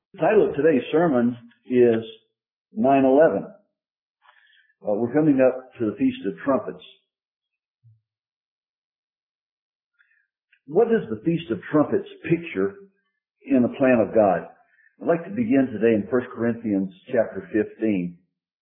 The title of today's sermon is 9/11. We're coming up to the Feast of Trumpets. What does the Feast of Trumpets picture in the plan of God? I'd like to begin today in 1 Corinthians chapter 15.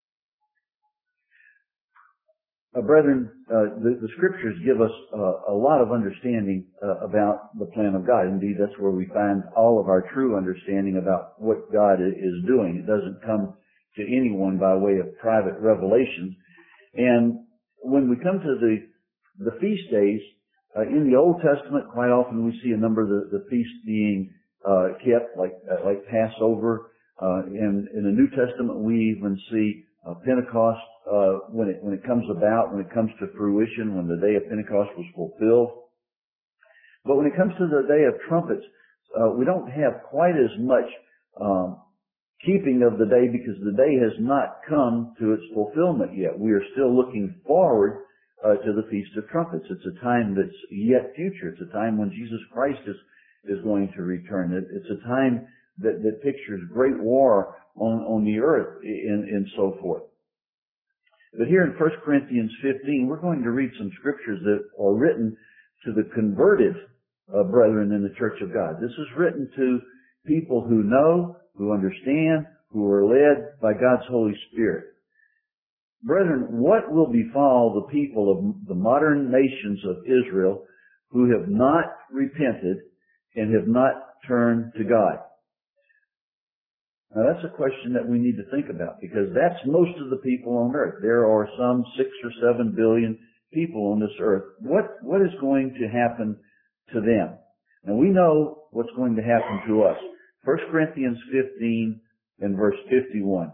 Brethren, the Scriptures give us a lot of understanding about the plan of God. Indeed, that's where we find all of our true understanding about what God is doing. It doesn't come to anyone by way of private revelations. And when we come to the feast days, in the Old Testament, quite often we see a number of the feasts being kept, like Passover. In the New Testament, we even see Pentecost when it comes about, when it comes to fruition, when the day of Pentecost was fulfilled. But when it comes to the day of trumpets, we don't have quite as much keeping of the day because the day has not come to its fulfillment yet. We are still looking forward to the Feast of Trumpets. It's a time that's yet future. It's a time when Jesus Christ is going to return. It's a time that pictures great war on the earth and so forth. But here in 1 Corinthians 15, we're going to read some scriptures that are written to the converted brethren in the Church of God. This is written to people who know, who understand, who are led by God's Holy Spirit. Brethren, what will befall the people of the modern nations of Israel who have not repented and have not turned to God? Now that's a question that we need to think about because that's most of the people on earth. There are some 6 or 7 billion people on this earth. What is going to happen to them? Now we know what's going to happen to us. 1 Corinthians 15 and verse 51.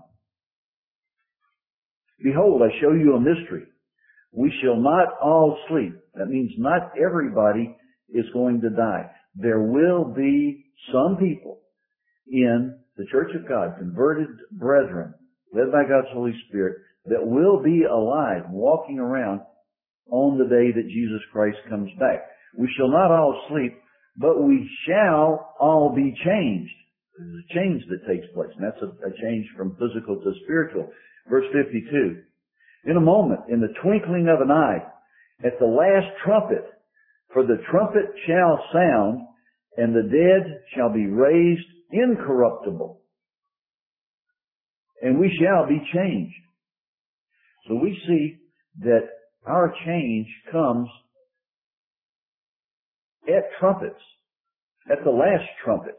Behold, I show you a mystery. We shall not all sleep. That means not everybody is going to die. There will be some people in the Church of God, converted brethren, led by God's Holy Spirit, that will be alive, walking around on the day that Jesus Christ comes back. We shall not all sleep, but we shall all be changed. There's a change that takes place, and that's a change from physical to spiritual. Verse 52, in a moment, in the twinkling of an eye, at the last trumpet, for the trumpet shall sound, and the dead shall be raised incorruptible, and we shall be changed. So we see that our change comes at trumpets, at the last trumpet.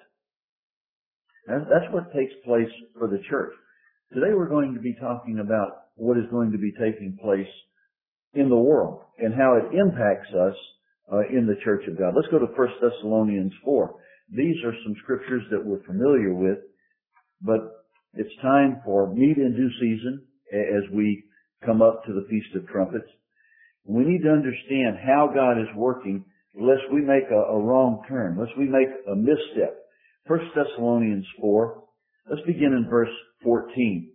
And that's what takes place for the church. Today we're going to be talking about what is going to be taking place in the world and how it impacts us in the Church of God. Let's go to 1 Thessalonians 4. These are some scriptures that we're familiar with, but it's time for meat in due season as we come up to the Feast of Trumpets. We need to understand how God is working lest we make a wrong turn, lest we make a misstep. 1 Thessalonians 4, let's begin in verse 14.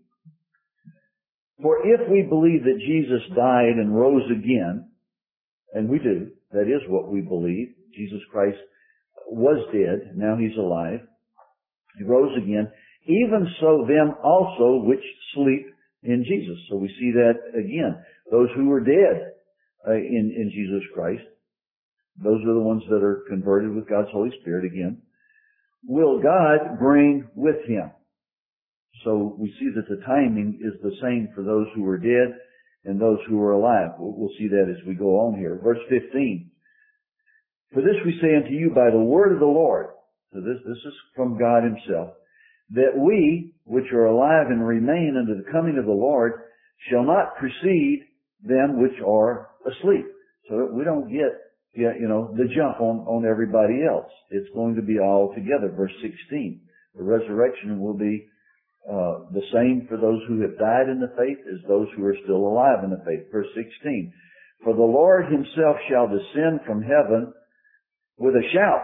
For if we believe that Jesus died and rose again, and we do, that is what we believe, Jesus Christ was dead, now he's alive, he rose again, even so them also which sleep in Jesus. So we see that again. Those who were dead in Jesus Christ, those are the ones that are converted with God's Holy Spirit again, will God bring with him. So we see that the timing is the same for those who were dead and those who are alive. We'll see that as we go on here. Verse 15. For this we say unto you by the word of the Lord. So this is from God himself. That we, which are alive and remain unto the coming of the Lord, shall not precede them which are asleep. So that we don't get, the jump on everybody else. It's going to be all together. Verse 16. The resurrection will be the same for those who have died in the faith as those who are still alive in the faith. Verse 16. For the Lord himself shall descend from heaven with a shout,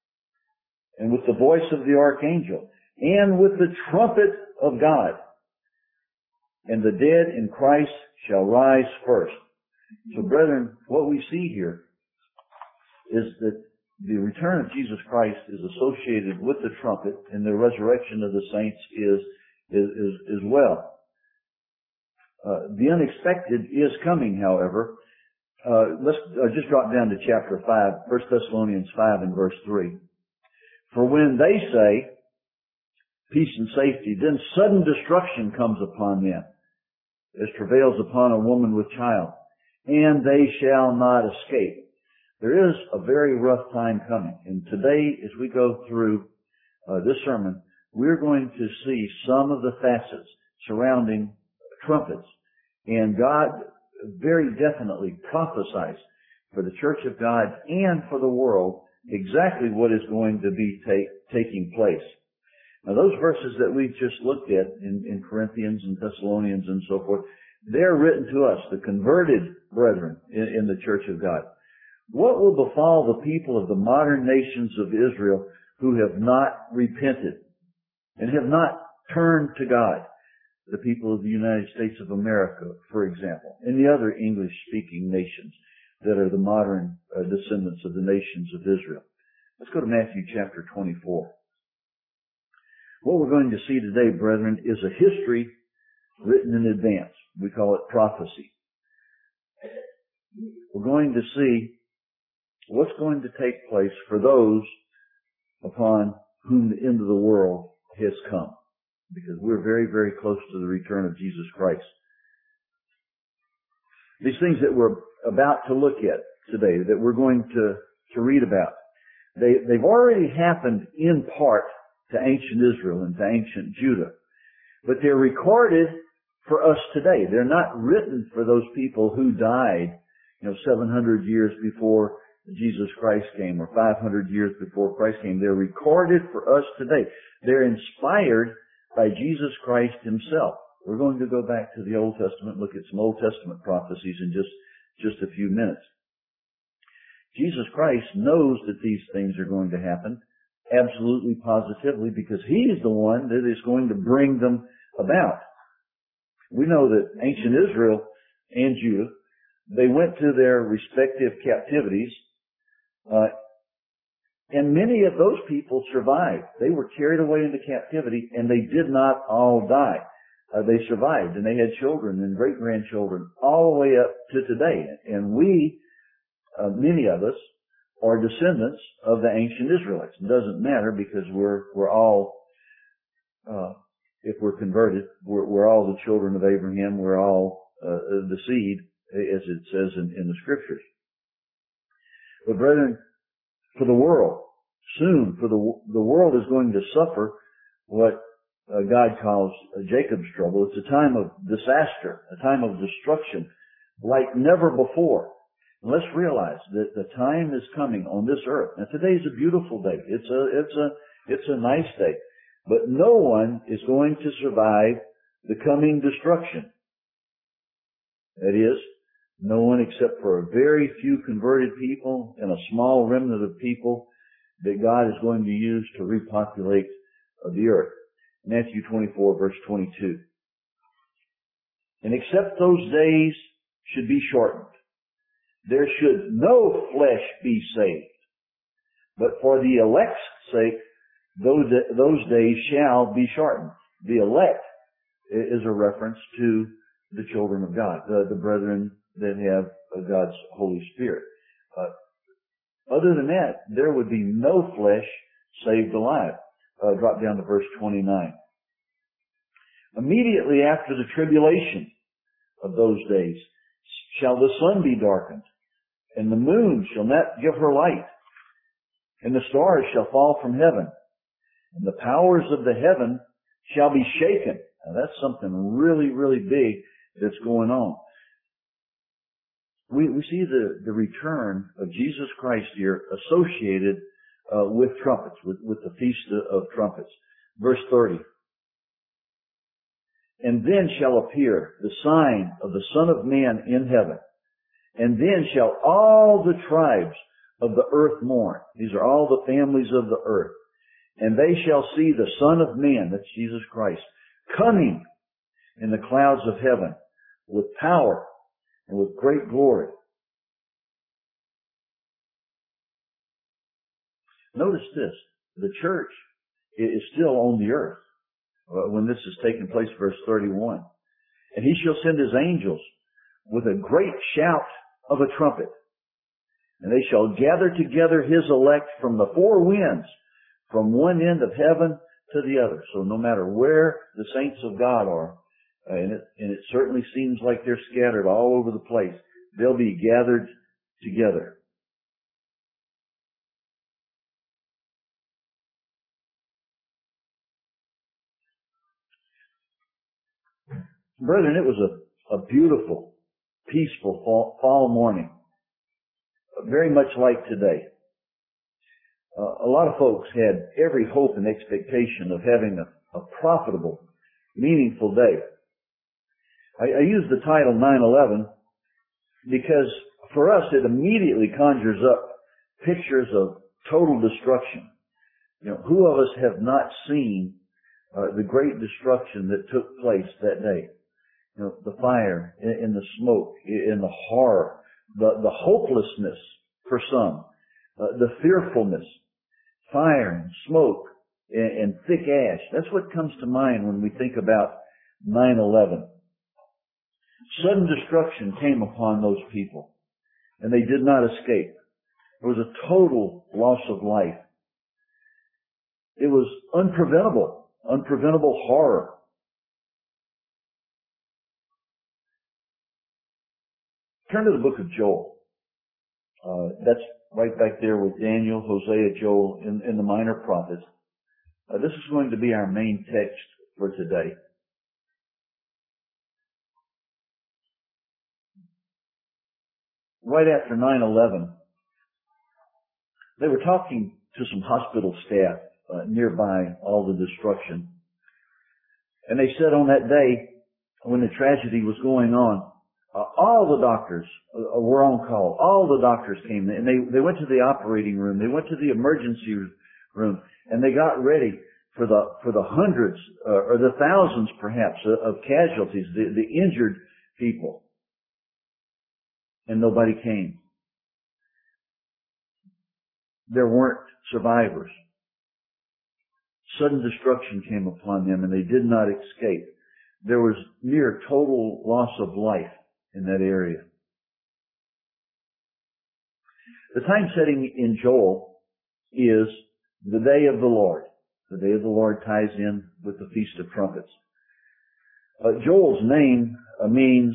and with the voice of the archangel, and with the trumpet of God, and the dead in Christ shall rise first. So brethren, what we see here is that the return of Jesus Christ is associated with the trumpet, and the resurrection of the saints is well. The unexpected is coming, however. Let's just drop down to chapter 5, 1 Thessalonians 5 and verse 3. For when they say peace and safety, then sudden destruction comes upon them, as travails upon a woman with child, and they shall not escape. There is a very rough time coming. And today, as we go through this sermon, we're going to see some of the facets surrounding trumpets. And God very definitely prophesies for the church of God and for the world exactly what is going to be taking place. Now, those verses that we just looked at in Corinthians and Thessalonians and so forth, they're written to us, the converted brethren in the church of God. What will befall the people of the modern nations of Israel who have not repented and have not turned to God? The people of the United States of America, for example, and the other English-speaking nations that are the modern descendants of the nations of Israel. Let's go to Matthew chapter 24. What we're going to see today, brethren, is a history written in advance. We call it prophecy. We're going to see what's going to take place for those upon whom the end of the world has come. Because we're very, very close to the return of Jesus Christ. These things that we're about to look at today, that we're going to read about, they've already happened in part to ancient Israel and to ancient Judah. But they're recorded for us today. They're not written for those people who died, 700 years before Jesus Christ came, or 500 years before Christ came. They're recorded for us today. They're inspired by Jesus Christ himself. We're going to go back to the Old Testament, look at some Old Testament prophecies in just a few minutes. Jesus Christ knows that these things are going to happen absolutely positively because he's the one that is going to bring them about. We know that ancient Israel and Judah, they went to their respective captivities, and many of those people survived. They were carried away into captivity, and they did not all die. They survived, and they had children and great-grandchildren all the way up to today. And we, many of us, are descendants of the ancient Israelites. It doesn't matter because we're all, if we're converted, we're all the children of Abraham. We're all the seed, as it says in the Scriptures. But brethren, for the world, soon, for the world is going to suffer what God calls Jacob's trouble. It's a time of disaster, a time of destruction like never before. And let's realize that the time is coming on this earth. Now today's a beautiful day. It's a nice day. But no one is going to survive the coming destruction. That is, no one except for a very few converted people and a small remnant of people that God is going to use to repopulate the earth. Matthew 24, verse 22. And except those days should be shortened, there should no flesh be saved. But for the elect's sake, those days shall be shortened. The elect is a reference to the children of God, the brethren that have God's Holy Spirit. Other than that, there would be no flesh saved alive. Drop down to verse 29. Immediately after the tribulation of those days shall the sun be darkened, and the moon shall not give her light, and the stars shall fall from heaven, and the powers of the heaven shall be shaken. Now that's something really, really big that's going on. We see the return of Jesus Christ here associated with trumpets, with the Feast of Trumpets. Verse 30. And then shall appear the sign of the Son of Man in heaven. And then shall all the tribes of the earth mourn. These are all the families of the earth. And they shall see the Son of Man, that's Jesus Christ, coming in the clouds of heaven with power and with great glory. Notice this. The church is still on the earth when this is taking place, verse 31. And he shall send his angels with a great shout of a trumpet. And they shall gather together his elect from the four winds, from one end of heaven to the other. So no matter where the saints of God are, and it certainly seems like they're scattered all over the place, they'll be gathered together. Brethren, it was a beautiful, peaceful fall morning, very much like today. A lot of folks had every hope and expectation of having a profitable, meaningful day. I use the title 9/11 because for us it immediately conjures up pictures of total destruction. Who of us have not seen the great destruction that took place that day? The fire and the smoke and the horror, the hopelessness for some, the fearfulness, fire and smoke and thick ash. That's what comes to mind when we think about 9/11. Sudden destruction came upon those people, and they did not escape. There was a total loss of life. It was unpreventable horror. Turn to the book of Joel. That's right back there with Daniel, Hosea, Joel, and the minor prophets. This is going to be our main text for today. Right after 9/11, they were talking to some hospital staff nearby all the destruction. And they said on that day, when the tragedy was going on, all the doctors were on call. All the doctors came, and they went to the operating room. They went to the emergency room, and they got ready for the hundreds or the thousands, perhaps, of casualties, the injured people. And nobody came. There weren't survivors. Sudden destruction came upon them, and they did not escape. There was near total loss of life in that area. The time setting in Joel is the day of the Lord. The day of the Lord ties in with the Feast of Trumpets. Joel's name means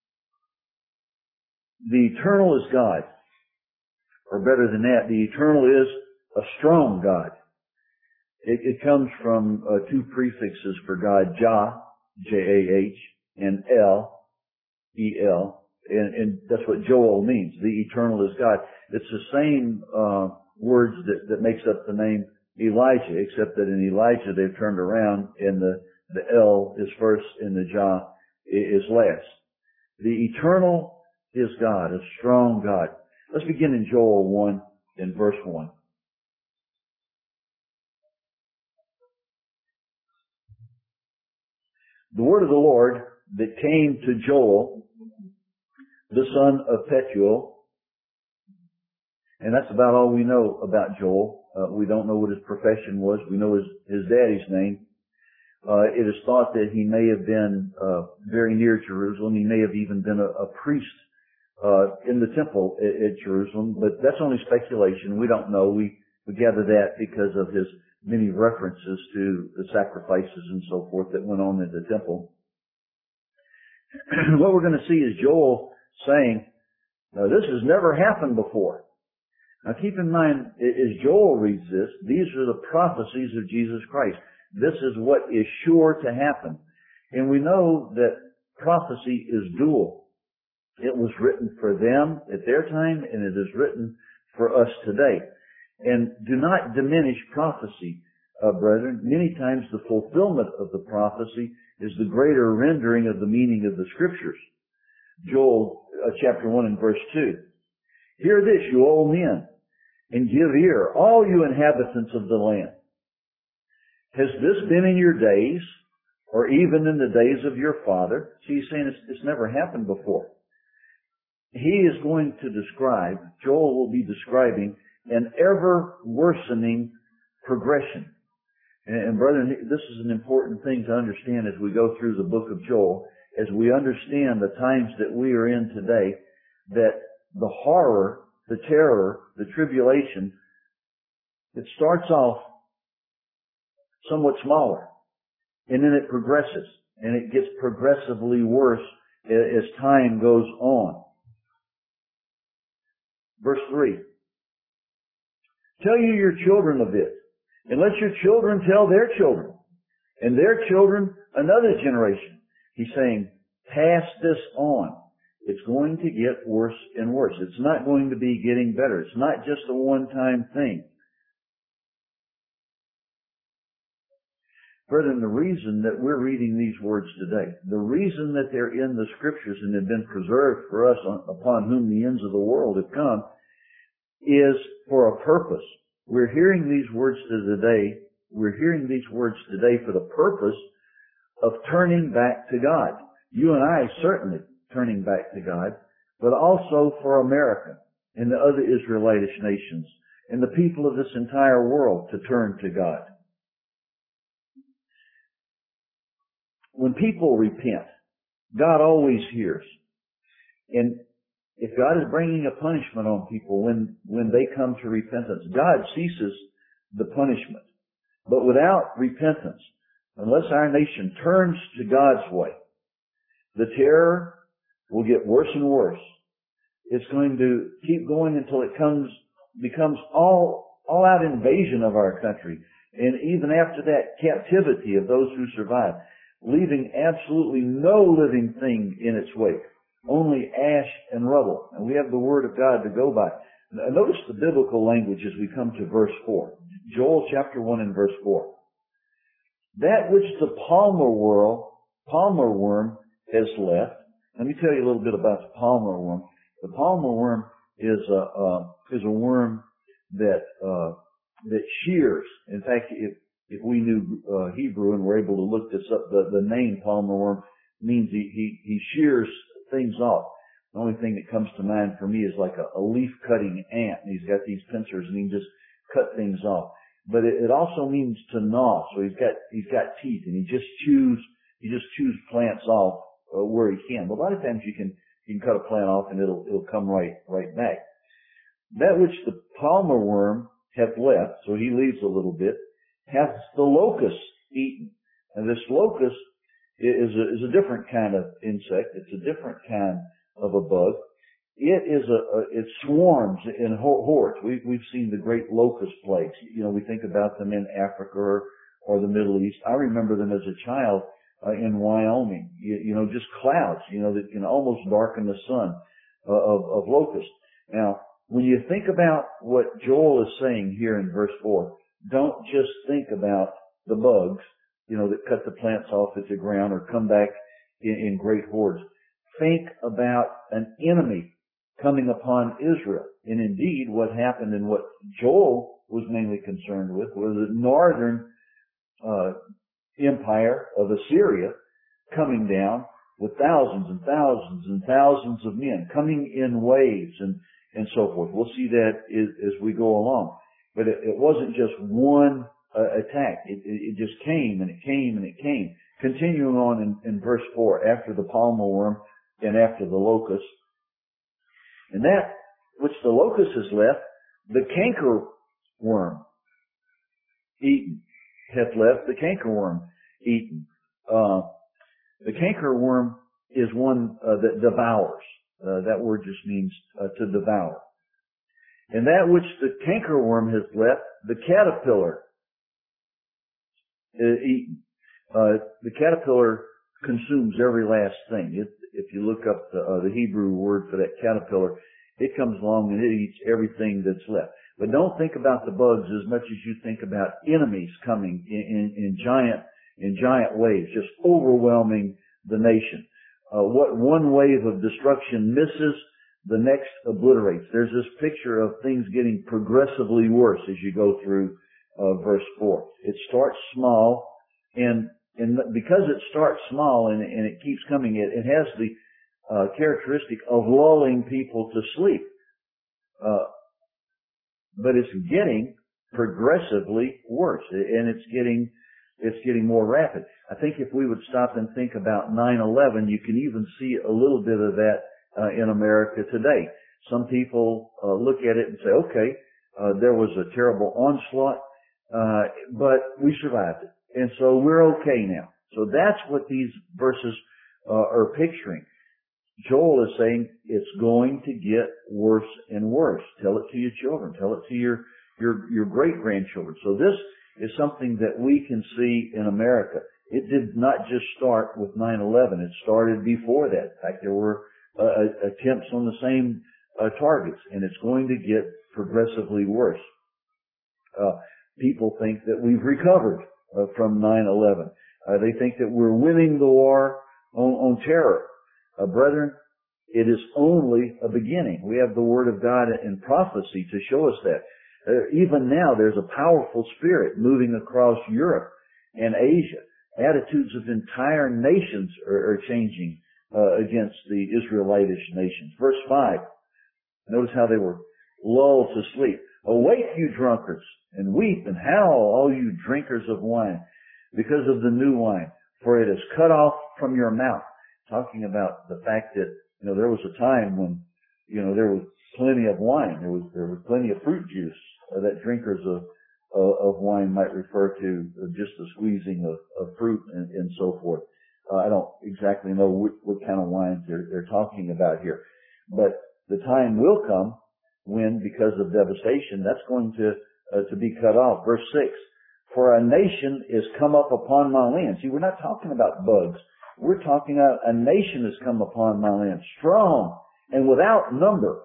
the eternal is God. Or better than that, the eternal is a strong God. It comes from two prefixes for God, Jah, J-A-H, and El, E-L, and that's what Joel means. The eternal is God. It's the same words that makes up the name Elijah, except that in Elijah they've turned around and the El is first and the Jah is last. The eternal is God, a strong God. Let's begin in Joel 1 in verse 1. The word of the Lord that came to Joel, the son of Pethuel, and that's about all we know about Joel. We don't know what his profession was. We know his daddy's name. It is thought that he may have been very near Jerusalem. He may have even been a priest in the temple at Jerusalem, but that's only speculation. We don't know. We gather that because of his many references to the sacrifices and so forth that went on at the temple. What we're going to see is Joel saying, "Now this has never happened before." Now keep in mind, as Joel reads this, these are the prophecies of Jesus Christ. This is what is sure to happen. And we know that prophecy is dual. It was written for them at their time, and it is written for us today. And do not diminish prophecy, brethren. Many times the fulfillment of the prophecy is the greater rendering of the meaning of the Scriptures. Joel chapter 1 and verse 2. "Hear this, you old men, and give ear, all you inhabitants of the land. Has this been in your days, or even in the days of your father?" So he's saying it's never happened before. He is going to describe, Joel will be describing an ever worsening progression. And brethren, this is an important thing to understand as we go through the book of Joel, as we understand the times that we are in today, that the horror, the terror, the tribulation, it starts off somewhat smaller, and then it progresses, and it gets progressively worse as time goes on. Verse 3. Tell you your children of it, and let your children tell their children, and their children another generation. He's saying, pass this on. It's going to get worse and worse. It's not going to be getting better. It's not just a one-time thing. Brethren, the reason that we're reading these words today, the reason that they're in the Scriptures and have been preserved for us upon whom the ends of the world have come, is for a purpose. We're hearing these words today. We're hearing these words today for the purpose of turning back to God. You and I certainly turning back to God, but also for America and the other Israelitish nations and the people of this entire world to turn to God. When people repent, God always hears. And if God is bringing a punishment on people when they come to repentance, God ceases the punishment. But without repentance, unless our nation turns to God's way, the terror will get worse and worse. It's going to keep going until it becomes all-out invasion of our country. And even after that, captivity of those who survive, leaving absolutely no living thing in its wake. Only ash and rubble. And we have the Word of God to go by. Now, notice the biblical language as we come to verse 4. Joel chapter 1 and verse 4. That which the palmer worm has left. Let me tell you a little bit about the palmer worm. The palmer worm is a worm that shears. In fact, if we knew Hebrew and were able to look this up, the name palmer worm means he shears things off. The only thing that comes to mind for me is like a leaf cutting ant. And he's got these pincers and he can just cut things off. But it also means to gnaw. So he's got teeth and he just chews plants off where he can. But a lot of times you can cut a plant off and it'll come right back. That which the palmer worm hath left, so he leaves a little bit, hath the locust eaten. And this locust is a different kind of insect. It's a different kind of a bug. It swarms in hordes. We've seen the great locust plagues. You know, we think about them in Africa or the Middle East. I remember them as a child in Wyoming. You know, just clouds, that can almost darken the sun of locusts. Now, when you think about what Joel is saying here in verse 4, don't just think about the bugs, that cut the plants off at the ground or come back in great hordes. Think about an enemy coming upon Israel. And indeed, what happened and what Joel was mainly concerned with was the northern empire of Assyria coming down with thousands and thousands and thousands of men coming in waves and so forth. We'll see that as we go along. But it wasn't just one attack. It just came and it came and it came. Continuing on in verse 4, after the palmer worm and after the locust. And that which the locust has left, the canker worm eaten. Hath left the canker worm eaten. The canker worm is one that devours. That word just means to devour. And that which the canker worm has left, the caterpillar eaten. The caterpillar consumes every last thing. If you look up the Hebrew word for that caterpillar, it comes along and it eats everything that's left. But don't think about the bugs as much as you think about enemies coming in giant waves, just overwhelming the nation. What one wave of destruction misses, the next obliterates. There's this picture of things getting progressively worse as you go through verse 4. It starts small, and because it starts small and it keeps coming, it has the characteristic of lulling people to sleep. but it's getting progressively worse, and it's getting more rapid. I think if we would stop and think about 9/11, you can even see a little bit of that in America today. Some people look at it and say, okay, there was a terrible onslaught, but we survived it, and so we're okay now. So that's what these verses are picturing. Joel is saying it's going to get worse and worse. Tell it to your children. Tell it to your great-grandchildren. So this is something that we can see in America. It did not just start with 9/11. It started before that. In fact, there were attempts on the same targets, and it's going to get progressively worse. People think that we've recovered from 9/11. They think that we're winning the war on terror. Brethren, it is only a beginning. We have the Word of God and prophecy to show us that. Even now, there's a powerful spirit moving across Europe and Asia. Attitudes of entire nations are changing against the Israelitish nations. Verse 5, notice how they were lulled to sleep. Awake, you drunkards, and weep and howl, all you drinkers of wine, because of the new wine, for it is cut off from your mouth. Talking about the fact that, there was a time when, there was plenty of wine. There was plenty of fruit juice that drinkers of wine might refer to, just the squeezing of fruit and so forth. I don't exactly know what kind of wines they're talking about here. But the time will come when, because of devastation, that's going to be cut off. Verse 6, for a nation is come up upon my land. See, we're not talking about bugs. We're talking about a nation has come upon my land, strong and without number,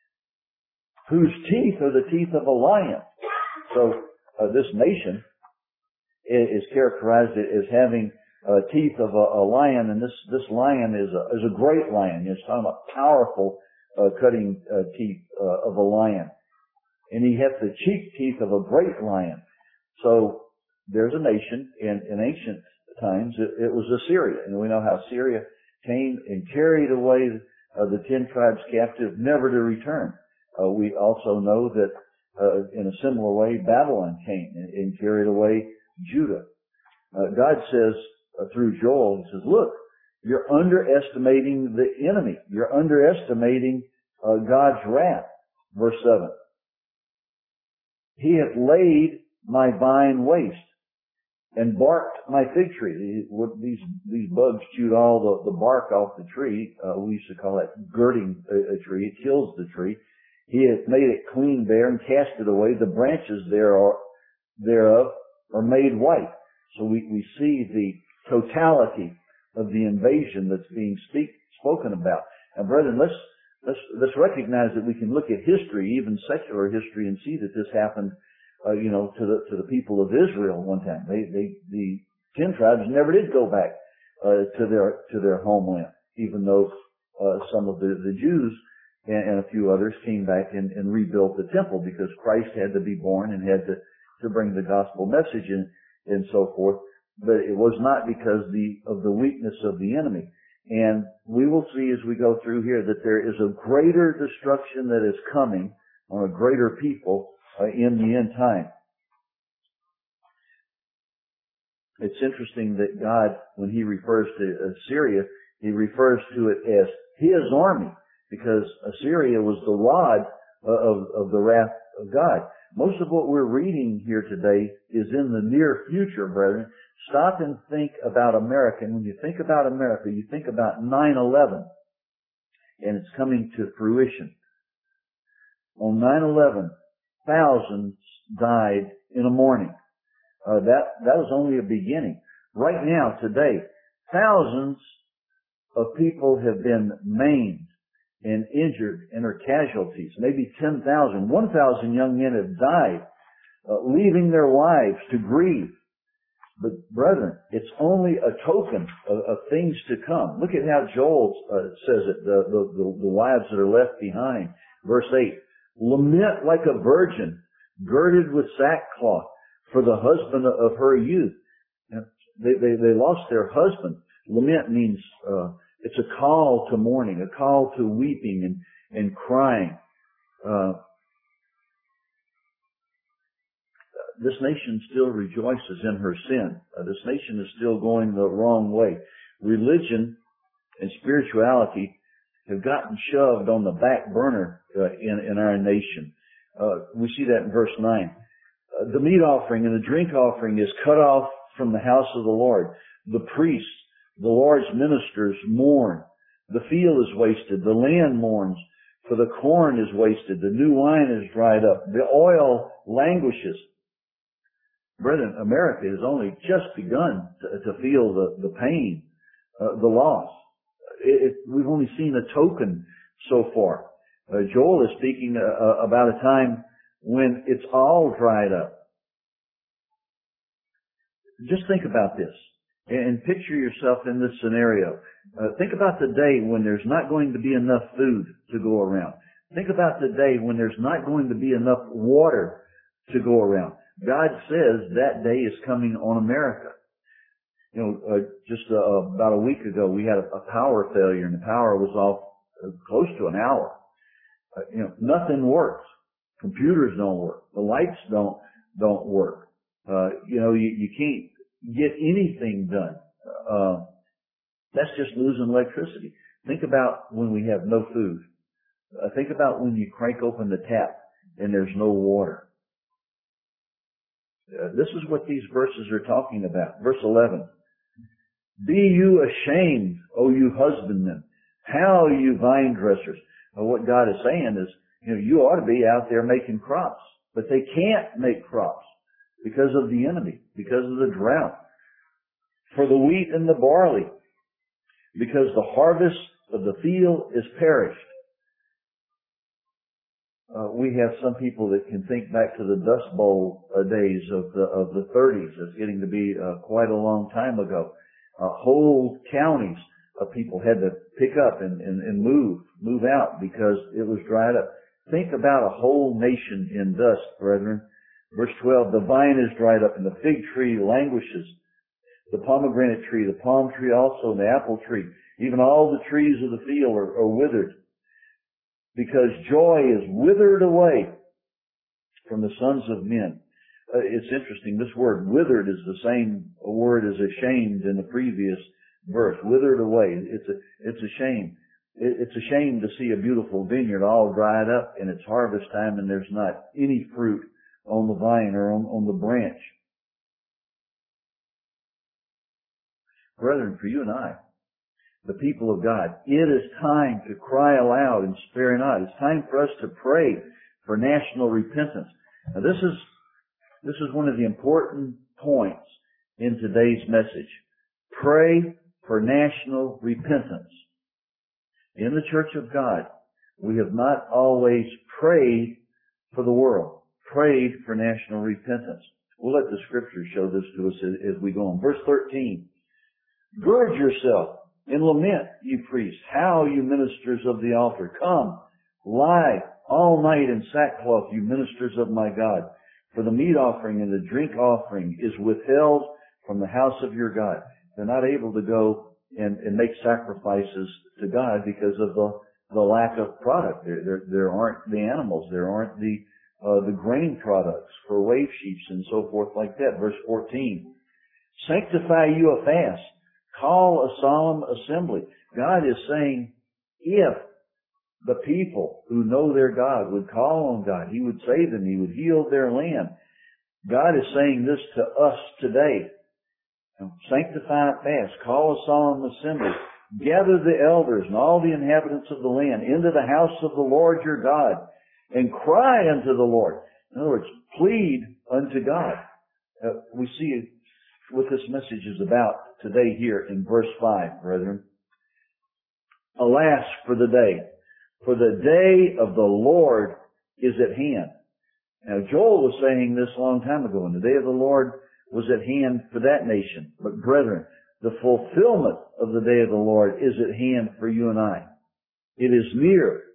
whose teeth are the teeth of a lion. So this nation is characterized as having teeth of a lion, and this lion is a great lion. It's talking about powerful cutting teeth of a lion. And he hath the cheek teeth of a great lion. So there's a nation in ancient times. It was Assyria, and we know how Syria came and carried away the 10 tribes captive, never to return. We also know that in a similar way, Babylon came and carried away Judah. God says through Joel, he says, look, you're underestimating the enemy. You're underestimating God's wrath. Verse 7. He hath laid my vine waste and barked my fig tree. These bugs chewed all the bark off the tree. We used to call that girding a tree. It kills the tree. He hath made it clean bare and cast it away. The branches thereof are made white. So we see the totality of the invasion that's being spoken about. Now, brethren, let's recognize that we can look at history, even secular history, and see that this happened, to the people of Israel one time. The 10 tribes never did go back to their homeland, even though some of the Jews and a few others came back and rebuilt the temple, because Christ had to be born and had to bring the gospel message in and so forth. But it was not because of the weakness of the enemy. And we will see as we go through here that there is a greater destruction that is coming on a greater people in the end time. It's interesting that God, when he refers to Assyria, he refers to it as his army, because Assyria was the rod of the wrath of God. Most of what we're reading here today is in the near future, brethren. Stop and think about America. And when you think about America, you think about 9/11, and it's coming to fruition. On 9/11, thousands died in a morning. That was only a beginning. Right now, today, thousands of people have been maimed and injured and are casualties. Maybe 10,000, 1,000 young men have died, leaving their wives to grieve. But brethren, it's only a token of things to come. Look at how Joel says it, the wives that are left behind. Verse 8, lament like a virgin, girded with sackcloth, for the husband of her youth. They lost their husband. Lament means it's a call to mourning, a call to weeping and crying. this nation still rejoices in her sin. This nation is still going the wrong way. Religion and spirituality have gotten shoved on the back burner in our nation. We see that in verse 9. The meat offering and the drink offering is cut off from the house of the Lord. The priests, the Lord's ministers mourn. The field is wasted. The land mourns. For the corn is wasted. The new wine is dried up. The oil languishes. Brethren, America has only just begun to feel the pain, the loss. We've only seen a token so far. Joel is speaking about a time when it's all dried up. Just think about this and picture yourself in this scenario. Think about the day when there's not going to be enough food to go around. Think about the day when there's not going to be enough water to go around. God says that day is coming on America. Just about a week ago, we had a power failure, and the power was off close to an hour. Nothing works. Computers don't work. The lights don't work. You can't get anything done. That's just losing electricity. Think about when we have no food. Think about when you crank open the tap and there's no water. This is what these verses are talking about. Verse 11. Be you ashamed, O you husbandmen. How, you vine dressers. What God is saying is, you ought to be out there making crops. But they can't make crops because of the enemy, because of the drought. For the wheat and the barley, because the harvest of the field is perished. We have some people that can think back to the Dust Bowl days of the 30s. It's getting to be quite a long time ago. Whole counties of people had to pick up and move out because it was dried up. Think about a whole nation in dust, brethren. Verse 12, the vine is dried up and the fig tree languishes. The pomegranate tree, the palm tree also, and the apple tree. Even all the trees of the field are withered. Because joy is withered away from the sons of men. It's interesting. This word withered is the same word as ashamed in the previous verse. Withered away. It's a shame. It's a shame to see a beautiful vineyard all dried up and it's harvest time and there's not any fruit on the vine or on the branch. Brethren, for you and I, the people of God, it is time to cry aloud and spare not. It's time for us to pray for national repentance. Now this is one of the important points in today's message. Pray for national repentance. In the Church of God, we have not always prayed for the world, prayed for national repentance. We'll let the Scripture show this to us as we go on. Verse 13, gird yourself and lament, you priests. How, you ministers of the altar? Come, lie all night in sackcloth, you ministers of my God. For the meat offering and the drink offering is withheld from the house of your God. They're not able to go and make sacrifices to God because of the lack of product. There aren't the animals. There aren't the grain products for wave sheeps and so forth like that. Verse 14. Sanctify you a fast. Call a solemn assembly. God is saying, if the people who know their God would call on God, He would save them. He would heal their land. God is saying this to us today. Sanctify a fast. Call a solemn assembly. Gather the elders and all the inhabitants of the land into the house of the Lord your God and cry unto the Lord. In other words, plead unto God. We see what this message is about today here in verse 5, brethren. Alas for the day of the Lord is at hand. Now Joel was saying this a long time ago, and the day of the Lord was at hand for that nation. But brethren, the fulfillment of the day of the Lord is at hand for you and I. It is near.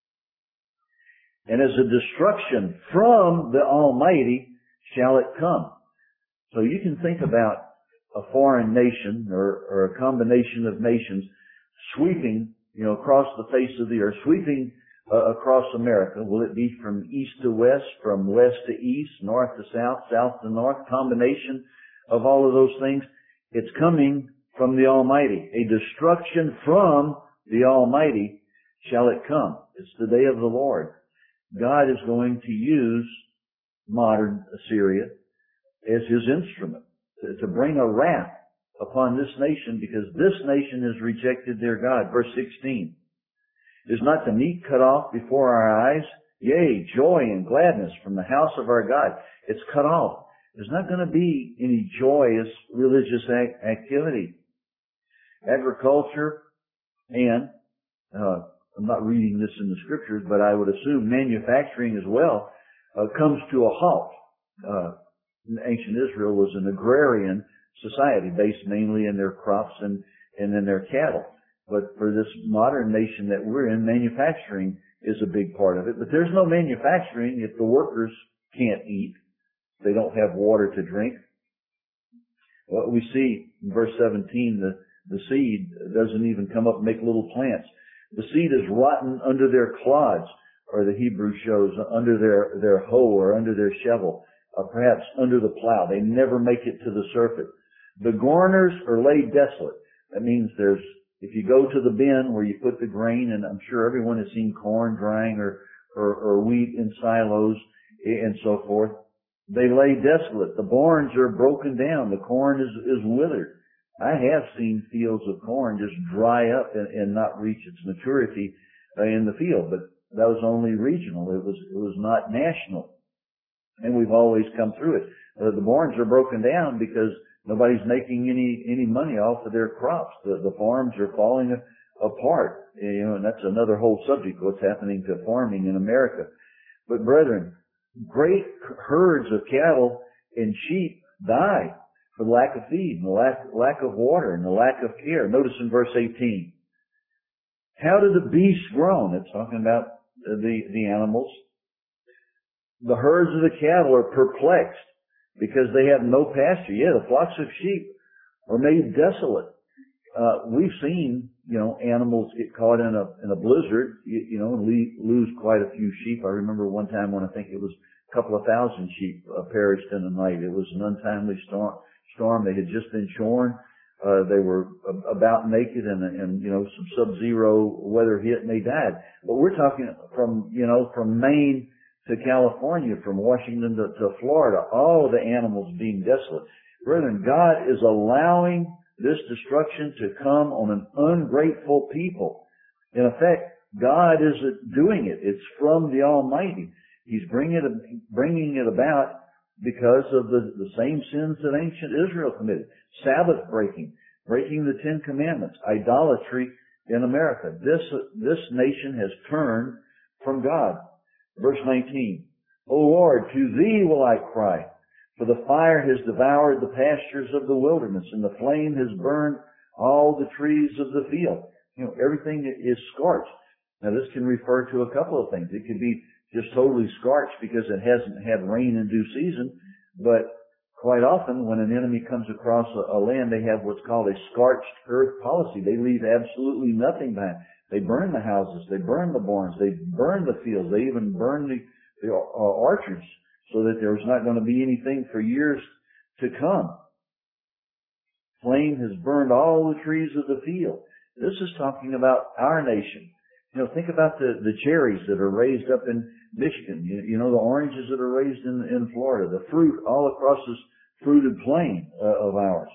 And as a destruction from the Almighty shall it come. So you can think about a foreign nation or a combination of nations sweeping, across the face of the earth, sweeping across America? Will it be from east to west, from west to east, north to south, south to north, combination of all of those things? It's coming from the Almighty. A destruction from the Almighty shall it come. It's the day of the Lord. God is going to use modern Assyria as His instrument to bring a wrath upon this nation, because this nation has rejected their God. Verse 16. Is not the meat cut off before our eyes? Yea, joy and gladness from the house of our God. It's cut off. There's not going to be any joyous religious activity. Agriculture and, I'm not reading this in the scriptures, but I would assume manufacturing as well, comes to a halt. Ancient Israel was an agrarian society based mainly in their crops and in their cattle. But for this modern nation that we're in, manufacturing is a big part of it. But there's no manufacturing if the workers can't eat. They don't have water to drink. Well, we see in verse 17, the seed doesn't even come up and make little plants. The seed is rotten under their clods, or the Hebrew shows, under their hoe or under their shovel, or perhaps under the plow. They never make it to the surface. The garners are laid desolate. That means if you go to the bin where you put the grain, and I'm sure everyone has seen corn drying or wheat in silos and so forth, they lay desolate. The barns are broken down. The corn is withered. I have seen fields of corn just dry up and not reach its maturity in the field, but that was only regional. It was not national. And we've always come through it. The barns are broken down because nobody's making any money off of their crops. The farms are falling apart. And that's another whole subject, what's happening to farming in America. But brethren, great herds of cattle and sheep die for the lack of feed and the lack of water and the lack of care. Notice in verse 18. How do the beasts groan? It's talking about the animals. The herds of the cattle are perplexed because they have no pasture. Yeah, the flocks of sheep are made desolate. We've seen, animals get caught in a blizzard, and lose quite a few sheep. I remember one time when I think it was a couple of thousand sheep perished in the night. It was an untimely storm. They had just been shorn. They were about naked and some sub-zero weather hit and they died. But we're talking from Maine to California, from Washington to Florida, all of the animals being desolate. Brethren, God is allowing this destruction to come on an ungrateful people. In effect, God isn't doing it. It's from the Almighty. He's bringing it about because of the same sins that ancient Israel committed. Sabbath breaking the Ten Commandments, idolatry in America. This nation has turned from God. Verse 19, O Lord, to Thee will I cry, for the fire has devoured the pastures of the wilderness, and the flame has burned all the trees of the field. Everything is scorched. Now this can refer to a couple of things. It could be just totally scorched because it hasn't had rain in due season, but quite often when an enemy comes across a land, they have what's called a scorched earth policy. They leave absolutely nothing behind. They burn the houses, they burn the barns, they burn the fields, they even burn the orchards so that there's not going to be anything for years to come. Flame has burned all the trees of the field. This is talking about our nation. Think about the cherries that are raised up in Michigan. The oranges that are raised in Florida. The fruit all across this fruited plain of ours.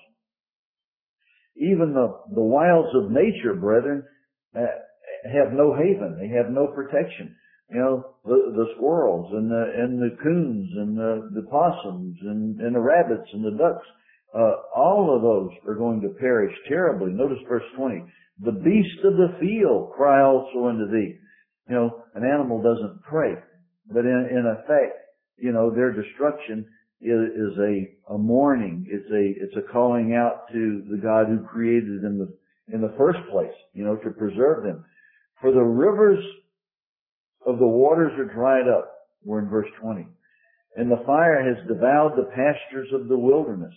Even the wilds of nature, brethren, have no haven. They have no protection. The squirrels and the coons and the possums and the rabbits and the ducks. All of those are going to perish terribly. Notice verse 20. The beasts of the field cry also unto Thee. An animal doesn't pray, but in effect, their destruction is a mourning. It's a calling out to the God who created them in the first place, to preserve them. For the rivers of the waters are dried up. We're in verse 20. And the fire has devoured the pastures of the wilderness.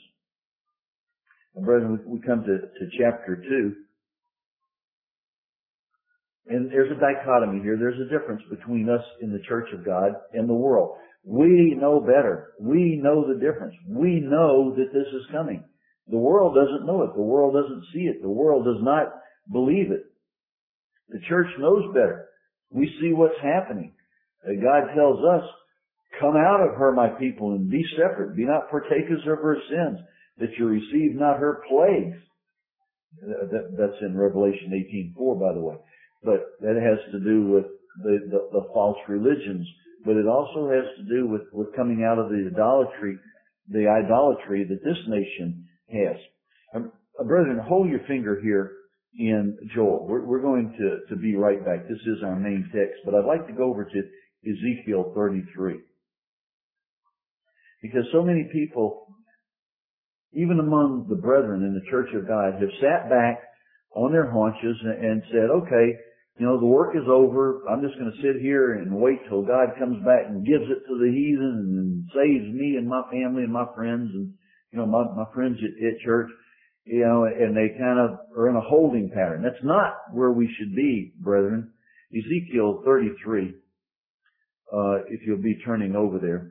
And brethren, we come to chapter 2. And there's a dichotomy here. There's a difference between us in the church of God and the world. We know better. We know the difference. We know that this is coming. The world doesn't know it. The world doesn't see it. The world does not believe it. The church knows better. We see what's happening. God tells us, come out of her, my people, and be separate. Be not partakers of her sins, that you receive not her plagues. That's in Revelation 18:4, by the way. But that has to do with the false religions. But it also has to do with coming out of the idolatry that this nation has. Brethren, hold your finger here in Joel. We're going to be right back. This is our main text, but I'd like to go over to Ezekiel 33. Because so many people, even among the brethren in the church of God, have sat back on their haunches and said, okay, the work is over. I'm just going to sit here and wait till God comes back and gives it to the heathen and saves me and my family and my friends and, my friends at church, and they kind of are in a holding pattern. That's not where we should be, brethren. Ezekiel 33, if you'll be turning over there.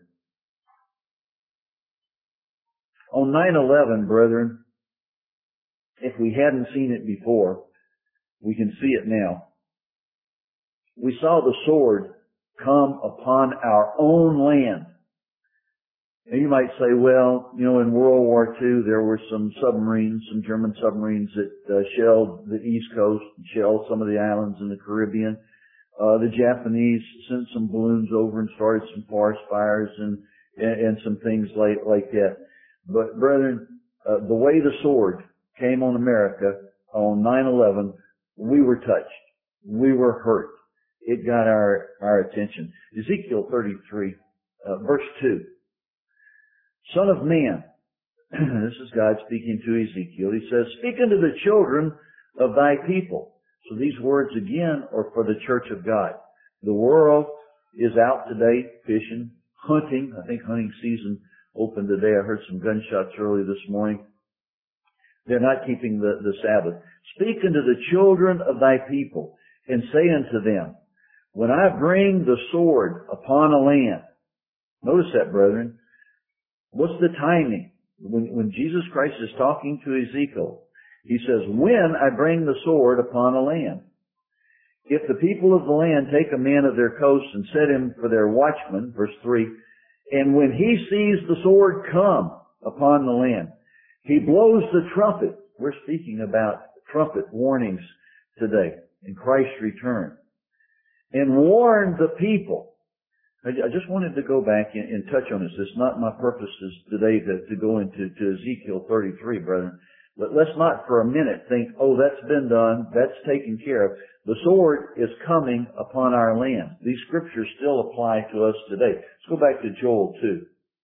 On 9/11, brethren, if we hadn't seen it before, we can see it now. We saw the sword come upon our own land. And you might say, well, in World War II, there were some German submarines that shelled the East Coast, shelled some of the islands in the Caribbean. The Japanese sent some balloons over and started some forest fires and some things like that. But brethren, the way the sword came on America on 9/11, we were touched. We were hurt. It got our attention. Ezekiel 33, verse 2. Son of man, this is God speaking to Ezekiel. He says, speak unto the children of thy people. So these words again are for the church of God. The world is out today fishing, hunting. I think hunting season opened today. I heard some gunshots early this morning. They're not keeping the Sabbath. Speak unto the children of thy people and say unto them, when I bring the sword upon a land. Notice that, brethren. What's the timing? When Jesus Christ is talking to Ezekiel, he says, when I bring the sword upon a land. If the people of the land take a man of their coast and set him for their watchman, verse 3, and when he sees the sword come upon the land, he blows the trumpet. We're speaking about trumpet warnings today in Christ's return. And warn the people. I just wanted to go back and touch on this. It's not my purpose today to go into Ezekiel 33, brethren. But let's not for a minute think, oh, that's been done, that's taken care of. The sword is coming upon our land. These scriptures still apply to us today. Let's go back to Joel 2.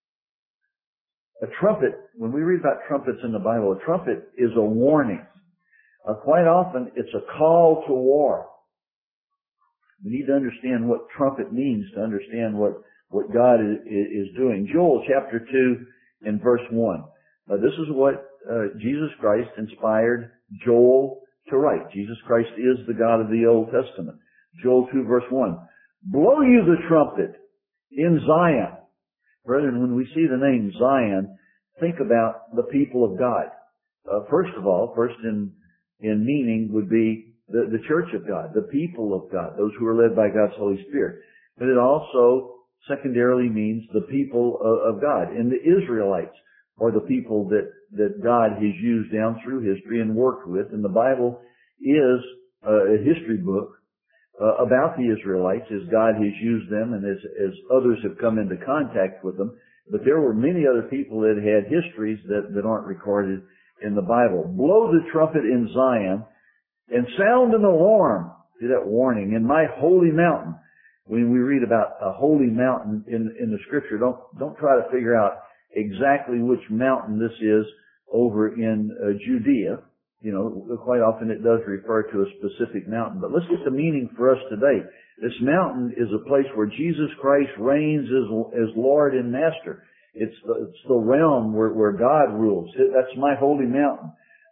A trumpet, when we read about trumpets in the Bible, a trumpet is a warning. Quite often, it's a call to war. We need to understand what trumpet means to understand what God is doing. Joel chapter 2 and verse 1. This is what Jesus Christ inspired Joel to write. Jesus Christ is the God of the Old Testament. Joel 2 verse 1. Blow you the trumpet in Zion. Brethren, when we see the name Zion, think about the people of God. First in meaning would be the church of God, the people of God, those who are led by God's Holy Spirit. But it also secondarily means the people of God. And the Israelites are the people that God has used down through history and worked with. And the Bible is a history book about the Israelites as God has used them and as others have come into contact with them. But there were many other people that had histories that aren't recorded in the Bible. Blow the trumpet in Zion and sound an alarm. See that warning? In my holy mountain. When we read about a holy mountain in the scripture, don't try to figure out exactly which mountain this is over in Judea. Quite often it does refer to a specific mountain. But let's get the meaning for us today. This mountain is a place where Jesus Christ reigns as Lord and Master. It's the realm where God rules. That's my holy mountain.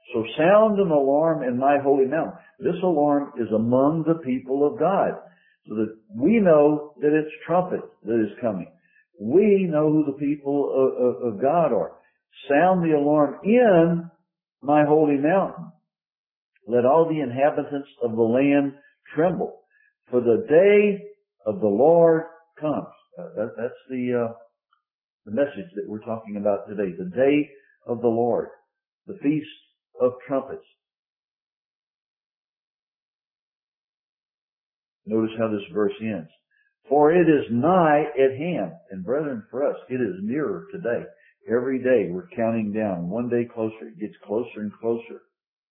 So sound an alarm in my holy mountain. This alarm is among the people of God, so that we know that it's trumpet that is coming. We know who the people of God are. Sound the alarm in my holy mountain. Let all the inhabitants of the land tremble, for the day of the Lord comes. That's the message that we're talking about today. The day of the Lord, the Feast of Trumpets. Notice how this verse ends. For it is nigh at hand. And brethren, for us, it is nearer today. Every day we're counting down. One day closer. It gets closer and closer.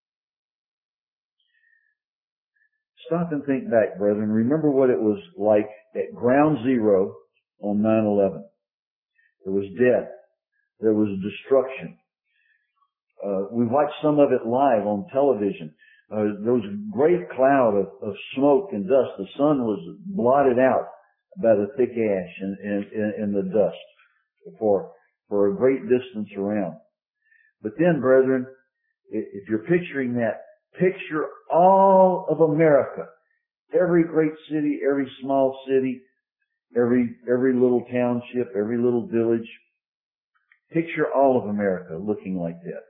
Stop and think back, brethren. Remember what it was like at ground zero on 9/11. There was death. There was destruction. We watched some of it live on television. There was a great cloud of smoke and dust. The sun was blotted out by the thick ash and the dust for a great distance around. But then, brethren, if you're picturing that, picture all of America. Every great city, every small city, every little township, every little village. Picture all of America looking like that.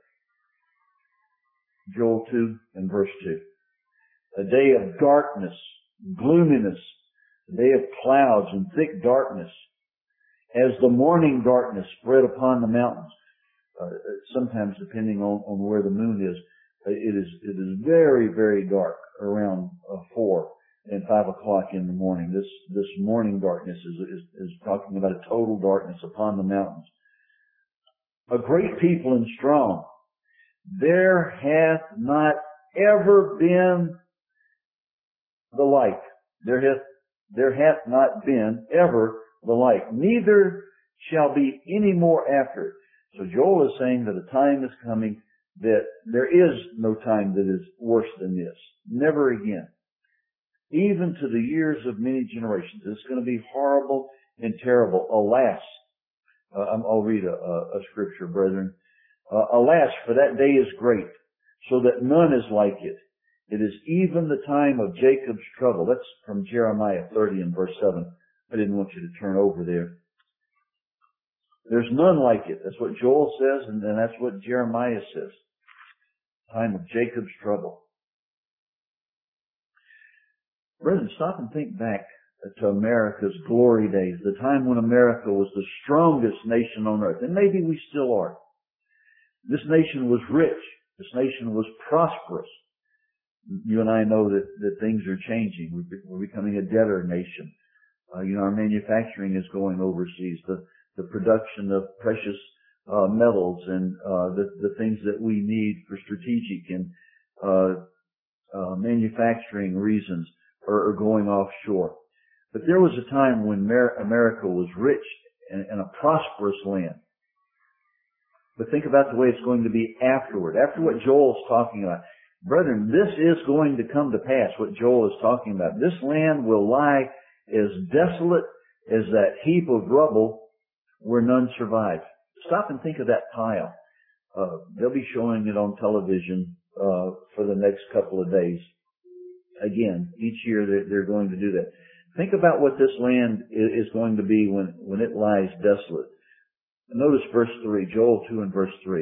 Joel 2 and verse 2. A day of darkness, gloominess, a day of clouds and thick darkness, as the morning darkness spread upon the mountains. Sometimes, depending on where the moon is, it is very, very dark around 4 and 5 o'clock in the morning. This morning darkness is talking about a total darkness upon the mountains. A great people and strong. There hath not ever been the like. There hath not been ever the like. Neither shall be any more after it. So Joel is saying that a time is coming that there is no time that is worse than this. Never again. Even to the years of many generations. It's going to be horrible and terrible. Alas. I'll read a scripture, brethren. Alas, for that day is great, so that none is like it. It is even the time of Jacob's trouble. That's from Jeremiah 30 and verse 7. I didn't want you to turn over there. There's none like it. That's what Joel says, and then that's what Jeremiah says. Time of Jacob's trouble. Brethren, stop and think back to America's glory days, the time when America was the strongest nation on earth. And maybe we still are. This nation was rich. This nation was prosperous. You and I know that things are changing. We're becoming a debtor nation. Our manufacturing is going overseas. The production of precious metals and the things that we need for strategic and manufacturing reasons are going offshore. But there was a time when America was rich and a prosperous land. But think about the way it's going to be afterward, after what Joel is talking about. Brethren, this is going to come to pass, what Joel is talking about. This land will lie as desolate as that heap of rubble where none survive. Stop and think of that pile. They'll be showing it on television for the next couple of days. Again, each year they're going to do that. Think about what this land is going to be when it lies desolate. Notice verse 3, Joel 2 and verse 3.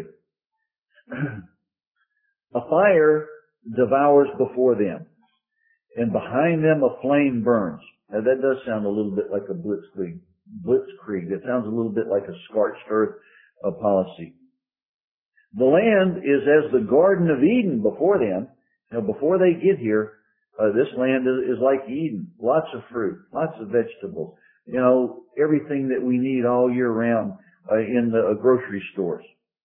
A fire devours before them, and behind them a flame burns. Now that does sound a little bit like a blitzkrieg. It sounds a little bit like a scorched earth policy. The land is as the Garden of Eden before them. Now before they get here, this land is like Eden. Lots of fruit, lots of vegetables. Everything that we need all year round in the grocery stores.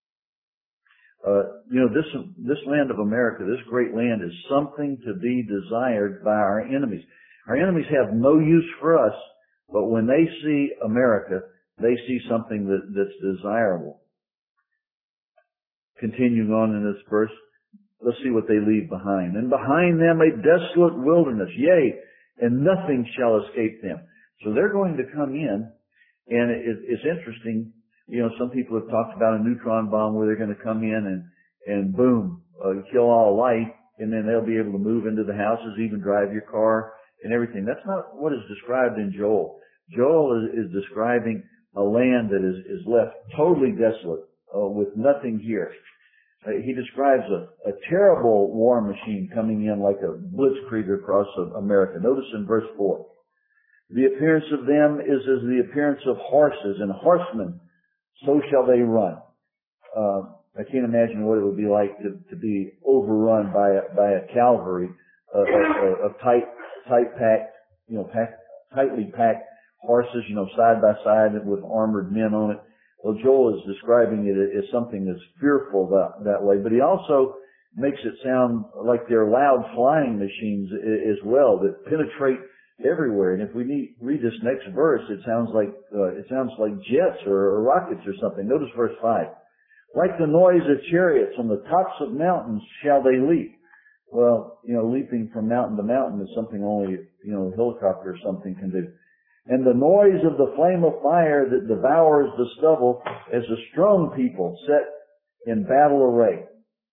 This land of America, this great land, is something to be desired by our enemies. Our enemies have no use for us, but when they see America, they see something that's desirable. Continuing on in this verse, let's see what they leave behind. And behind them a desolate wilderness, yea, and nothing shall escape them. So they're going to come in, and it's interesting. Some people have talked about a neutron bomb where they're going to come in and boom, kill all life, and then they'll be able to move into the houses, even drive your car and everything. That's not what is described in Joel. Joel is describing a land that is left totally desolate, with nothing here. He describes a terrible war machine coming in like a blitzkrieg across America. Notice in verse 4. The appearance of them is as the appearance of horses, and horsemen, so shall they run. I can't imagine what it would be like to be overrun by a cavalry of tightly packed horses, side by side with armored men on it. Well, Joel is describing it as something that's fearful that way, but he also makes it sound like they're loud flying machines as well that penetrate everywhere. And if we read this next verse, it sounds like jets or rockets or something. Notice verse 5. Like the noise of chariots on the tops of mountains shall they leap. Well, leaping from mountain to mountain is something only, a helicopter or something can do. And the noise of the flame of fire that devours the stubble as a strong people set in battle array.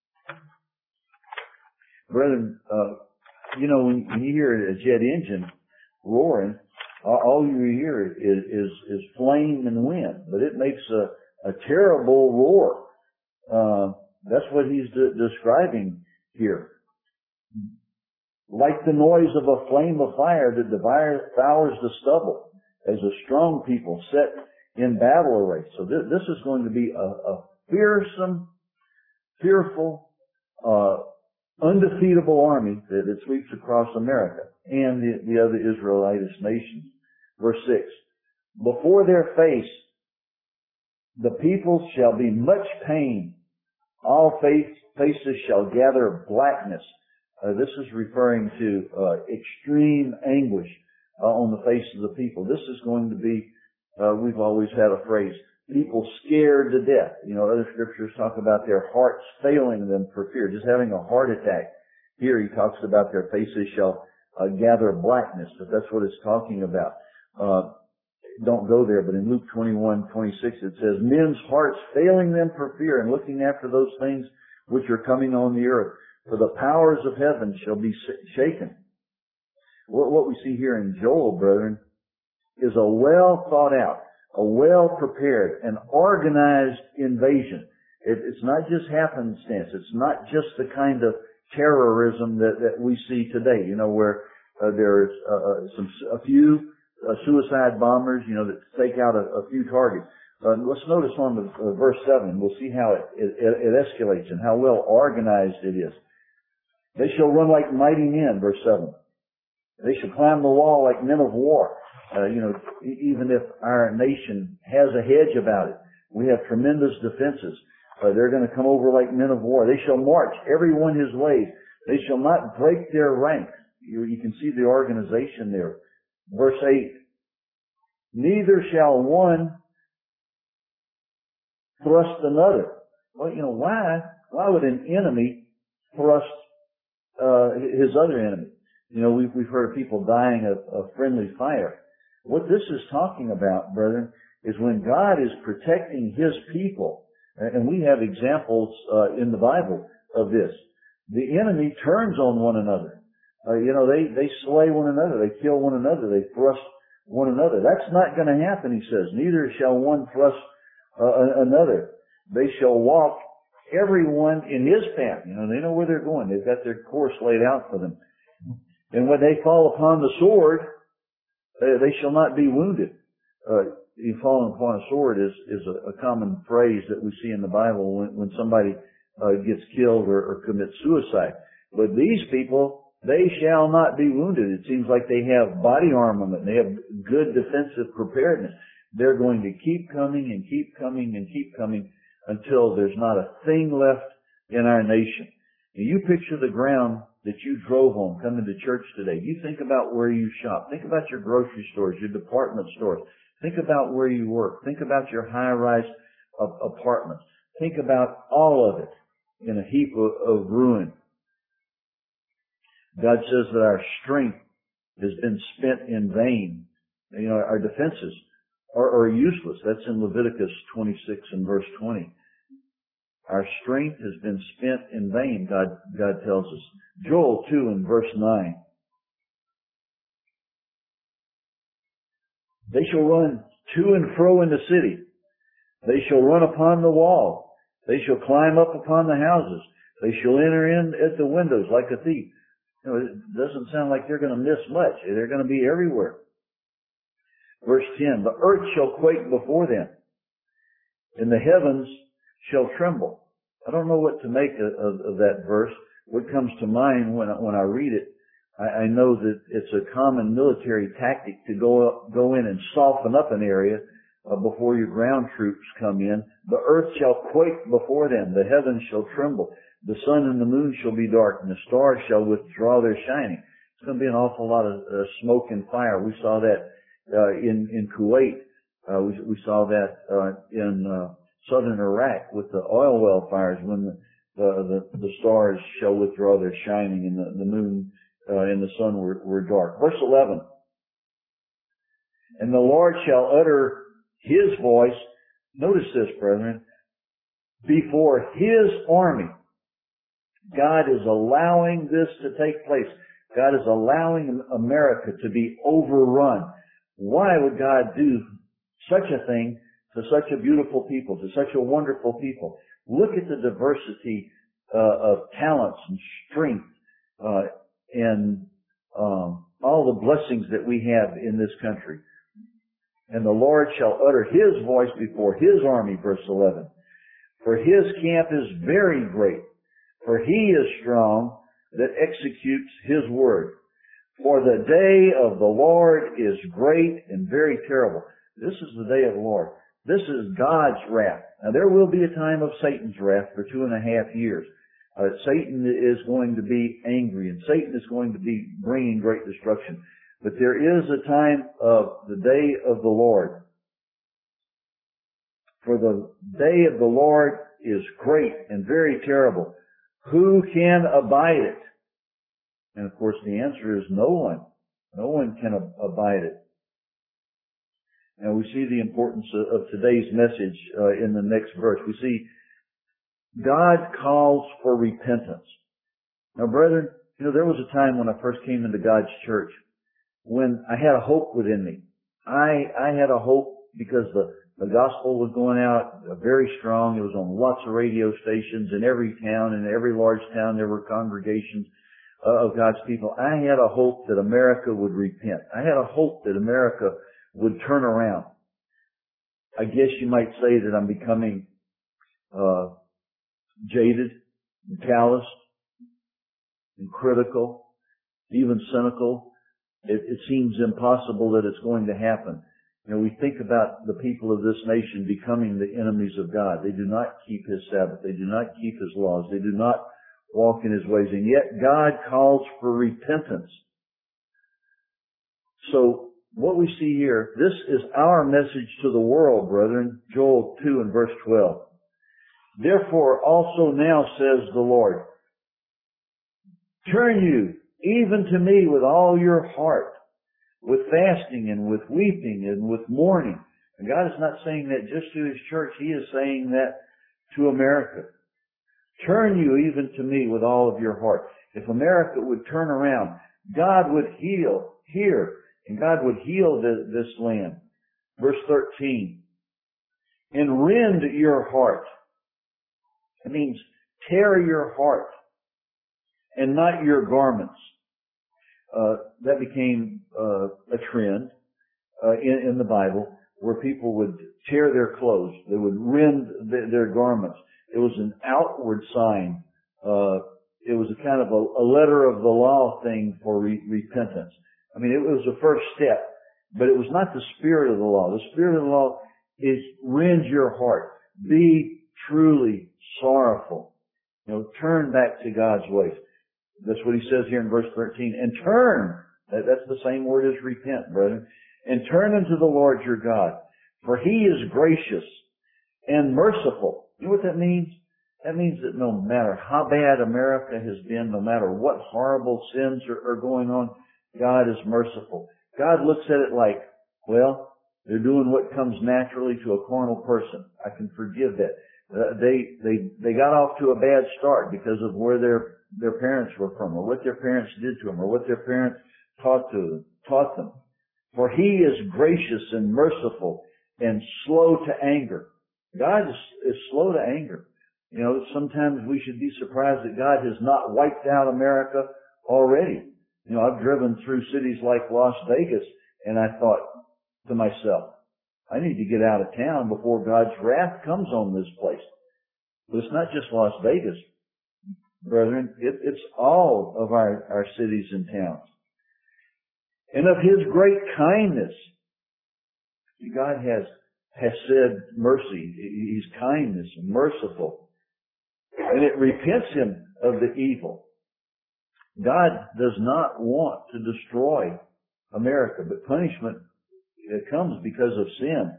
Brethren, when you hear a jet engine roaring, all you hear is flame and wind, but it makes a terrible roar. That's what he's describing here. Like the noise of a flame of fire that devours the stubble, as a strong people set in battle array. So this is going to be a fearsome, fearful, undefeatable army that sweeps across America and the other Israelitish nations. Verse 6. Before their face, the peoples shall be much pain. All faces shall gather blackness. This is referring to extreme anguish on the face of the people. This is going to be, we've always had a phrase, people scared to death. Other scriptures talk about their hearts failing them for fear, just having a heart attack. Here he talks about their faces shall gather blackness, but that's what it's talking about. Don't go there, but in Luke 21:26 it says, men's hearts failing them for fear and looking after those things which are coming on the earth. For the powers of heaven shall be shaken. What we see here in Joel, brethren, is a well thought out, a well prepared, and organized invasion. It's not just happenstance. It's not just the kind of terrorism that we see today, where there's a few suicide bombers, that take out a few targets. Let's notice on the verse 7. We'll see how it escalates and how well organized it is. They shall run like mighty men, verse 7. They shall climb the wall like men of war. Even if our nation has a hedge about it, we have tremendous defenses. They're going to come over like men of war. They shall march, every one his ways. They shall not break their ranks. You can see the organization there. Verse 8. Neither shall one thrust another. Well, why would an enemy thrust his other enemy? We've heard of people dying of friendly fire. What this is talking about, brethren, is when God is protecting His people, and we have examples in the Bible of this. The enemy turns on one another. They slay one another. They kill one another. They thrust one another. That's not going to happen, he says. Neither shall one thrust another. They shall walk everyone in his path. They know where they're going. They've got their course laid out for them. And when they fall upon the sword, they shall not be wounded. Falling upon a sword is a common phrase that we see in the Bible when somebody gets killed or commits suicide. But these people, they shall not be wounded. It seems like they have body armament. They have good defensive preparedness. They're going to keep coming and keep coming and keep coming until there's not a thing left in our nation. Now, you picture the ground that you drove on coming to church today. You think about where you shop. Think about your grocery stores, your department stores. Think about where you work. Think about your high-rise apartments. Think about all of it in a heap of ruin. God says that our strength has been spent in vain. Our defenses are useless. That's in Leviticus 26 and verse 20. Our strength has been spent in vain, God tells us. Joel 2 and verse 9. They shall run to and fro in the city. They shall run upon the wall. They shall climb up upon the houses. They shall enter in at the windows like a thief. You know, it doesn't sound like they're going to miss much. They're going to be everywhere. Verse 10, the earth shall quake before them, and the heavens shall tremble. I don't know what to make of that verse. What comes to mind when I read it, I know that it's a common military tactic to go in and soften up an area before your ground troops come in. The earth shall quake before them. The heavens shall tremble. The sun and the moon shall be dark, and the stars shall withdraw their shining. It's going to be an awful lot of smoke and fire. We saw that in Kuwait. We saw that in southern Iraq with the oil well fires, when the stars shall withdraw their shining, and the moon and the sun were dark. Verse 11. And the Lord shall utter His voice. Notice this, brethren. Before His army. God is allowing this to take place. God is allowing America to be overrun. Why would God do such a thing to such a beautiful people, to such a wonderful people? Look at the diversity of talents and strength and all the blessings that we have in this country. And the Lord shall utter His voice before His army, verse 11. For His camp is very great. For He is strong that executes His word. For the day of the Lord is great and very terrible. This is the day of the Lord. This is God's wrath. Now there will be a time of Satan's wrath for 2.5 years. Satan is going to be angry, and Satan is going to be bringing great destruction. But there is a time of the day of the Lord. For the day of the Lord is great and very terrible. Who can abide it? And of course the answer is no one. No one can abide it. And we see the importance of today's message in the next verse. We see God calls for repentance. Now brethren, you know, there was a time when I first came into God's church when I had a hope within me. I had a hope because the gospel was going out very strong. It was on lots of radio stations in every town. In every large town there were congregations of God's people. I had a hope that America would repent. I had a hope that America would turn around. I guess you might say that I'm becoming jaded and calloused and critical, even cynical. It seems impossible that it's going to happen. You know, we think about the people of this nation becoming the enemies of God. They do not keep His Sabbath. They do not keep His laws. They do not walk in His ways. And yet God calls for repentance. So what we see here, this is our message to the world, brethren. Joel 2 and verse 12. Therefore also now says the Lord, turn you even to me with all your heart, with fasting and with weeping and with mourning. And God is not saying that just to His church. He is saying that to America. Turn you even to me with all of your heart. If America would turn around, God would heal here, and God would heal this land. Verse 13. And rend your heart. It means tear your heart and not your garments. That became a trend in the Bible, where people would tear their clothes. They would rend their garments. It was an outward sign. It was a kind of a letter of the law thing for repentance. I mean, it was the first step, but it was not the spirit of the law. The spirit of the law is rend your heart. Be truly sorrowful. You know, turn back to God's ways. That's what He says here in verse 13. And turn. That's the same word as repent, brethren. And turn unto the Lord your God. For He is gracious and merciful. You know what that means? That means that no matter how bad America has been, no matter what horrible sins are going on, God is merciful. God looks at it like, well, they're doing what comes naturally to a carnal person. I can forgive that. They got off to a bad start because of where their parents were from, or what their parents did to them, or what their parents taught them. For He is gracious and merciful and slow to anger. God is slow to anger. You know, sometimes we should be surprised that God has not wiped out America already. You know, I've driven through cities like Las Vegas, and I thought to myself, I need to get out of town before God's wrath comes on this place. But it's not just Las Vegas, brethren. It's all of our cities and towns. And of His great kindness, God has said mercy. He's kindness and merciful. And it repents Him of the evil. God does not want to destroy America, but punishment comes because of sin.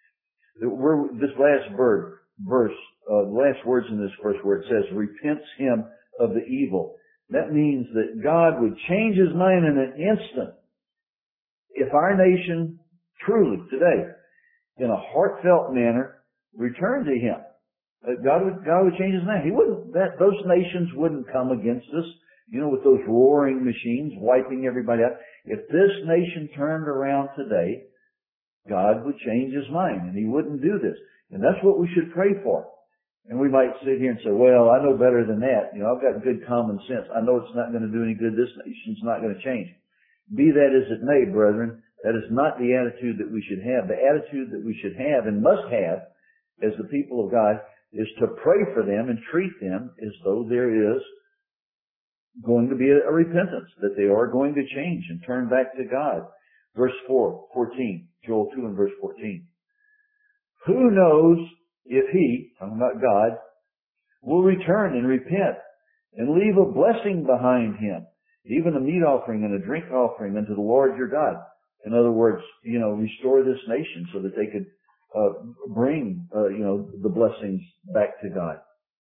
This last verse, the last words in this verse where it says, repents Him of the evil. That means that God would change His mind in an instant if our nation truly today, in a heartfelt manner, returned to Him. God would change His mind. Those nations wouldn't come against us, you know, with those roaring machines wiping everybody out. If this nation turned around today, God would change His mind, and He wouldn't do this. And that's what we should pray for. And we might sit here and say, well, I know better than that. You know, I've got good common sense. I know it's not going to do any good. This nation's not going to change. Be that as it may, brethren, that is not the attitude that we should have. The attitude that we should have and must have as the people of God is to pray for them and treat them as though there is going to be a repentance, that they are going to change and turn back to God. Verse 14, Joel 2 and verse 14. Who knows if He, talking about God, will return and repent and leave a blessing behind Him, even a meat offering and a drink offering unto the Lord your God. In other words, you know, restore this nation so that they could bring, the blessings back to God.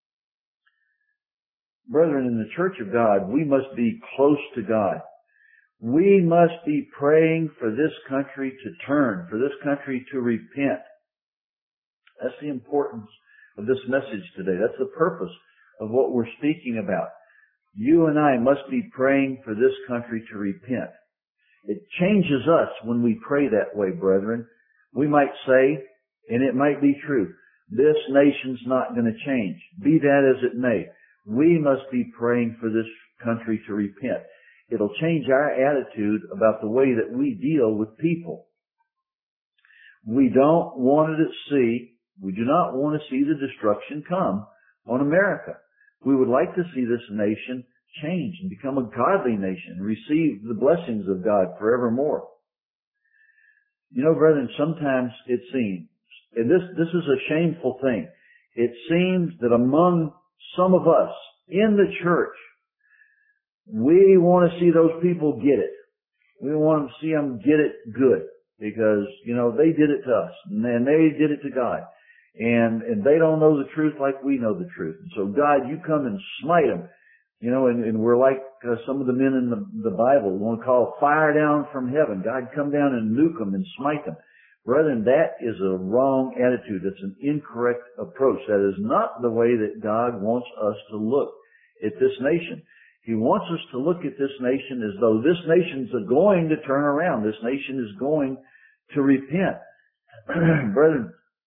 Brethren, in the church of God, we must be close to God. We must be praying for this country to turn, for this country to repent. That's the importance of this message today. That's the purpose of what we're speaking about. You and I must be praying for this country to repent. It changes us when we pray that way, brethren. We might say, and it might be true, this nation's not going to change. Be that as it may, we must be praying for this country to repent. It'll change our attitude about the way that we deal with people. We do not want to see the destruction come on America. We would like to see this nation change and become a godly nation and receive the blessings of God forevermore. You know, brethren, sometimes it seems, and this is a shameful thing, it seems that among some of us in the church, we want to see those people get it. We want to see them get it good because, you know, they did it to us and they did it to God. And they don't know the truth like we know the truth. And so, God, you come and smite them. You know, and we're like some of the men in the Bible. We want to call fire down from heaven. God, come down and nuke them and smite them. Brethren, that is a wrong attitude. That's an incorrect approach. That is not the way that God wants us to look at this nation. He wants us to look at this nation as though this nation's going to turn around. This nation is going to repent. Brethren,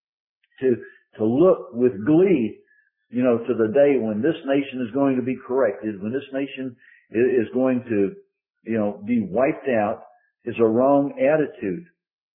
to look with glee, you know, to the day when this nation is going to be corrected, when this nation is going to, you know, be wiped out, is a wrong attitude.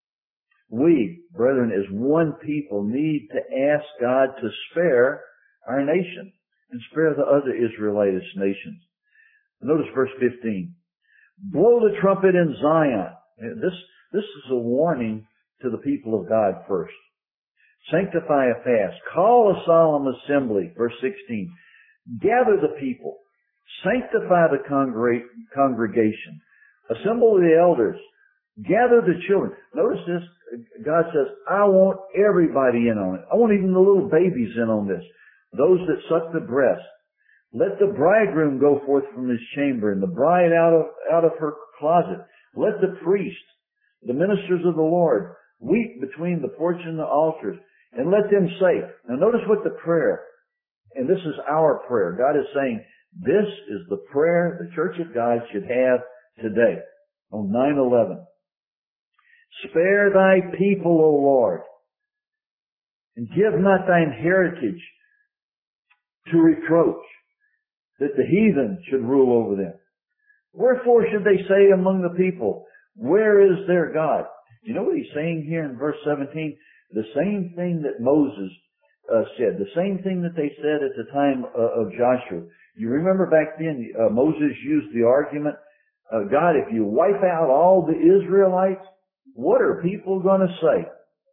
We, brethren, as one people need to ask God to spare our nation and spare the other Israelitish nations. Notice verse 15. Blow the trumpet in Zion. This is a warning to the people of God first. Sanctify a fast. Call a solemn assembly. Verse 16. Gather the people. Sanctify the congregation. Assemble the elders. Gather the children. Notice this. God says, I want everybody in on it. I want even the little babies in on this. Those that suck the breast. Let the bridegroom go forth from his chamber and the bride out of her closet. Let the priest, the ministers of the Lord, weep between the porch and the altars. and let them say. Now notice what the prayer, and this is our prayer. God is saying, this is the prayer the Church of God should have today on 9/11. Spare thy people, O Lord, and give not thine heritage to reproach, that the heathen should rule over them. Wherefore should they say among the people, where is their God? You know what he's saying here in verse 17? The same thing that Moses said, the same thing that they said at the time of Joshua. You remember back then, Moses used the argument, God, if you wipe out all the Israelites, what are people going to say?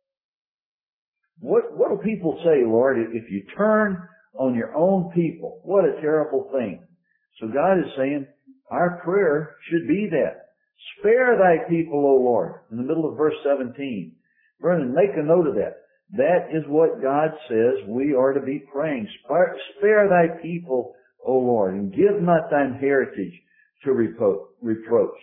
What do people say, Lord, if you turn on your own people? What a terrible thing. So God is saying, our prayer should be that. Spare thy people, O Lord, in the middle of verse 17. Brethren, make a note of that. That is what God says we are to be praying. Spare thy people, O Lord, and give not thine heritage to reproach.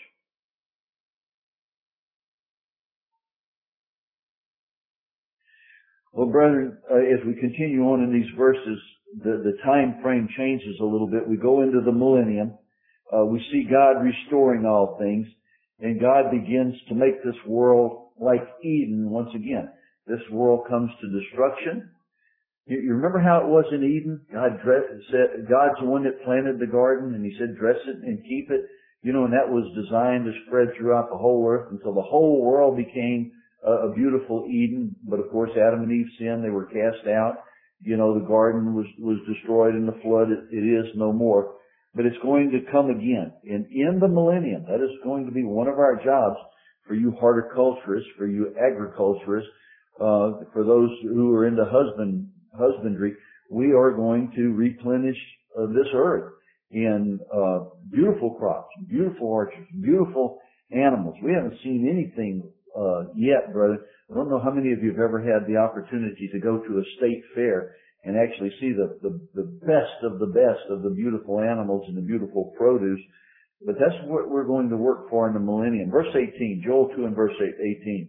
Well, brethren, as we continue on in these verses, the time frame changes a little bit. We go into the millennium. We see God restoring all things, and God begins to make this world like Eden once again. This world comes to destruction. You remember how it was in Eden? God's the one that planted the garden, and He said, dress it and keep it. You know, and that was designed to spread throughout the whole earth until the whole world became a beautiful Eden. But of course, Adam and Eve sinned. They were cast out. You know, the garden was destroyed in the flood. It is no more. But it's going to come again. And in the millennium, that is going to be one of our jobs for you horticulturists, for you agriculturists, for those who are into husbandry. We are going to replenish this earth in beautiful crops, beautiful orchards, beautiful animals. We haven't seen anything yet, brother. I don't know how many of you have ever had the opportunity to go to a state fair and actually see the best of the beautiful animals and the beautiful produce. But that's what we're going to work for in the millennium. Verse 18, Joel 2 and verse 18.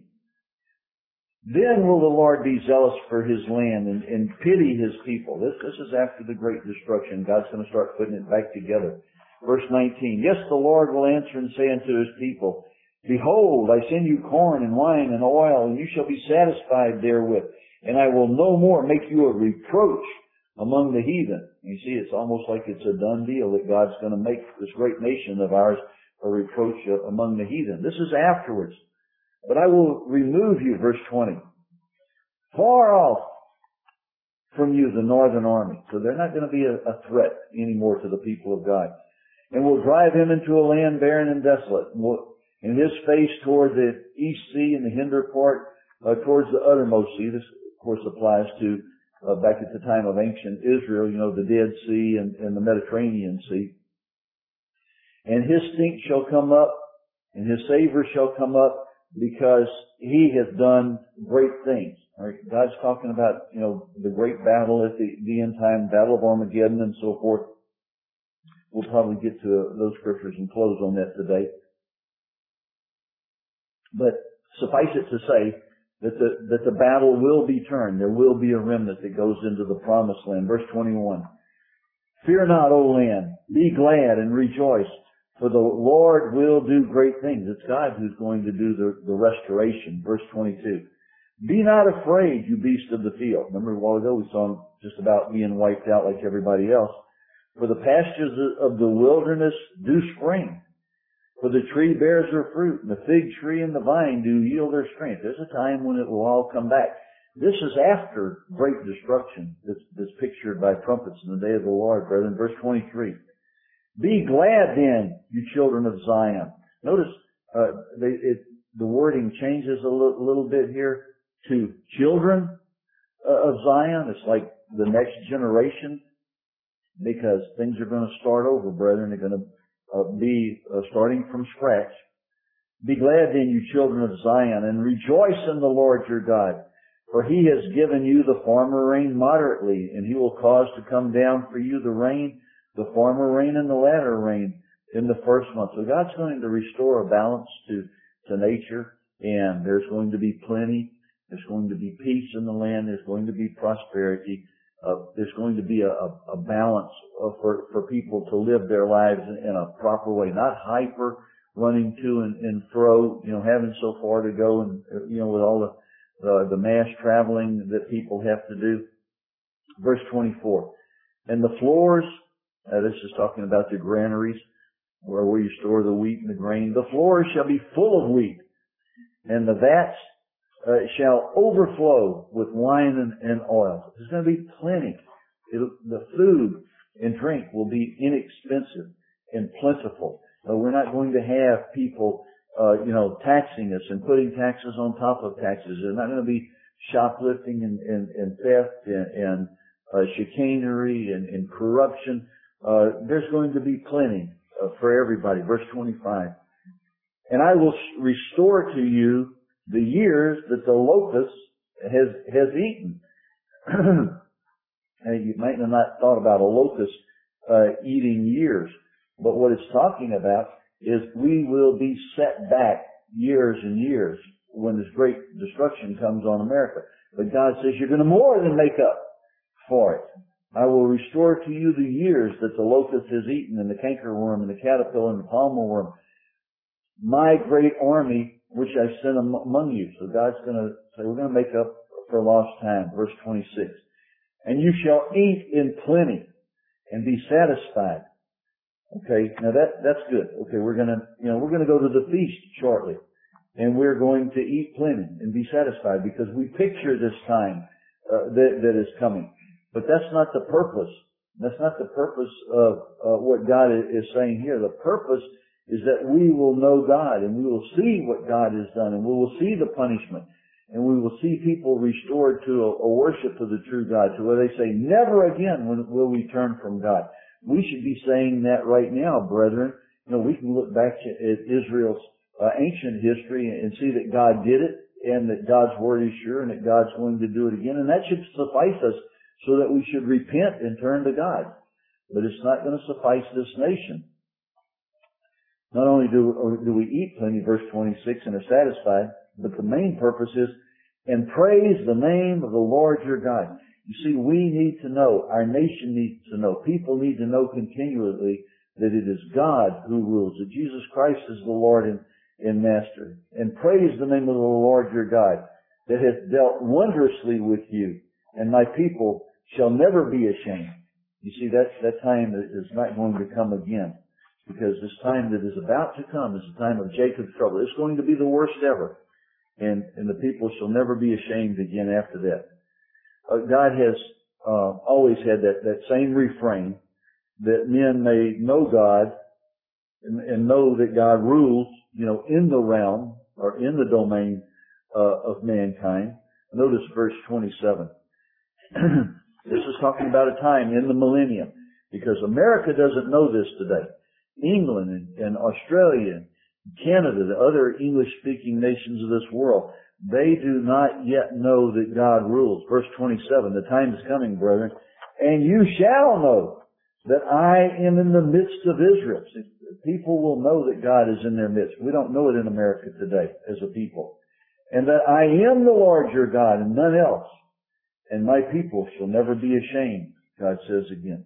Then will the Lord be zealous for His land and pity His people. This is after the great destruction. God's going to start putting it back together. Verse 19. Yes, the Lord will answer and say unto His people, Behold, I send you corn and wine and oil, and you shall be satisfied therewith. And I will no more make you a reproach among the heathen. You see, it's almost like it's a done deal that God's going to make this great nation of ours a reproach among the heathen. This is afterwards. But I will remove you, verse 20, far off from you the northern army. So they're not going to be a threat anymore to the people of God. And will drive him into a land barren and desolate. And his face toward the east sea and the hinder part towards the uttermost sea. This, of course, applies to back at the time of ancient Israel, you know, the Dead Sea and the Mediterranean Sea. And his stink shall come up, and his savor shall come up, because he has done great things. All right? God's talking about, you know, the great battle at the end time, Battle of Armageddon and so forth. We'll probably get to those scriptures and close on that today. But suffice it to say that the battle will be turned. There will be a remnant that goes into the promised land. Verse 21. Fear not, O land. Be glad and rejoice. For the Lord will do great things. It's God who's going to do the restoration. Verse 22. Be not afraid, you beast of the field. Remember a while ago we saw them just about being wiped out like everybody else. For the pastures of the wilderness do spring. For the tree bears her fruit, and the fig tree and the vine do yield their strength. There's a time when it will all come back. This is after great destruction that's pictured by trumpets in the day of the Lord, brethren. Verse 23. Be glad then, you children of Zion. Notice the wording changes a little bit here to children of Zion. It's like the next generation, because things are going to start over, brethren. They're going to be starting from scratch. Be glad then, you children of Zion, and rejoice in the Lord your God. For He has given you the former rain moderately, and He will cause to come down for you the rain, the former rain and the latter rain in the first month. So God's going to restore a balance to nature, and there's going to be plenty. There's going to be peace in the land. There's going to be prosperity. There's going to be a balance for people to live their lives in a proper way, not hyper running to and fro, having so far to go and, with all the mass traveling that people have to do. Verse 24. And the floors, this is talking about the granaries, where you store the wheat and the grain. The floors shall be full of wheat, and the vats shall overflow with wine and oil. There's going to be plenty. The food and drink will be inexpensive and plentiful. We're not going to have people, taxing us and putting taxes on top of taxes. There's not going to be shoplifting and theft and chicanery and corruption. There's going to be plenty for everybody. Verse 25. And I will restore to you the years that the locust has eaten. You might have not thought about a locust eating years, but what it's talking about is we will be set back years and years when this great destruction comes on America. But God says you're going to more than make up for it. I will restore to you the years that the locust has eaten, and the cankerworm and the caterpillar and the palmer worm, my great army which I sent among you. So God's going to say, we're going to make up for lost time. Verse 26. And you shall eat in plenty and be satisfied. Okay, now that's good. Okay, we're going to go to the feast shortly, and we're going to eat plenty and be satisfied, because we picture this time that is coming. But that's not the purpose. That's not the purpose of what God is saying here. The purpose is that we will know God, and we will see what God has done, and we will see the punishment, and we will see people restored to a worship of the true God, to where they say, never again will we turn from God. We should be saying that right now, brethren. We can look back at Israel's ancient history and see that God did it, and that God's word is sure, and that God's going to do it again, and that should suffice us so that we should repent and turn to God. But it's not going to suffice this nation. Not only do we eat plenty, verse 26, and are satisfied, but the main purpose is, and praise the name of the Lord your God. You see, we need to know, our nation needs to know, people need to know continually that it is God who rules, that Jesus Christ is the Lord and Master. And praise the name of the Lord your God, that hath dealt wondrously with you, and my people shall never be ashamed. You see, that time is not going to come again, because this time that is about to come is the time of Jacob's trouble. It's going to be the worst ever, and the people shall never be ashamed again after that. God has always had that same refrain, that men may know God and know that God rules, in the realm or in the domain of mankind. Notice verse 27. This is talking about a time in the millennium, because America doesn't know this today. England and Australia and Canada, the other English-speaking nations of this world, they do not yet know that God rules. Verse 27, the time is coming, brethren, and you shall know that I am in the midst of Israel. See, people will know that God is in their midst. We don't know it in America today as a people. And that I am the Lord your God and none else. And my people shall never be ashamed, God says again.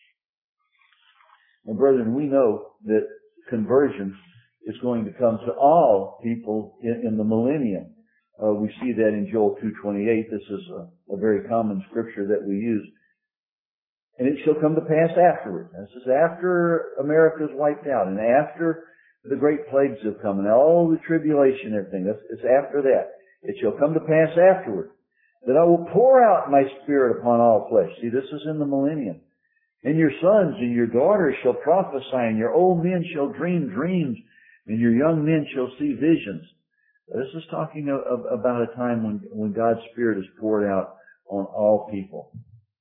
And brethren, we know that conversion is going to come to all people in the millennium. We see that in Joel 2:28. This is a very common scripture that we use. And it shall come to pass afterward. This is after America is wiped out, and after the great plagues have come, and all the tribulation and everything. It's after that. It shall come to pass afterward that I will pour out my Spirit upon all flesh. See, this is in the millennium. And your sons and your daughters shall prophesy, and your old men shall dream dreams, and your young men shall see visions. This is talking about a time when God's Spirit is poured out on all people.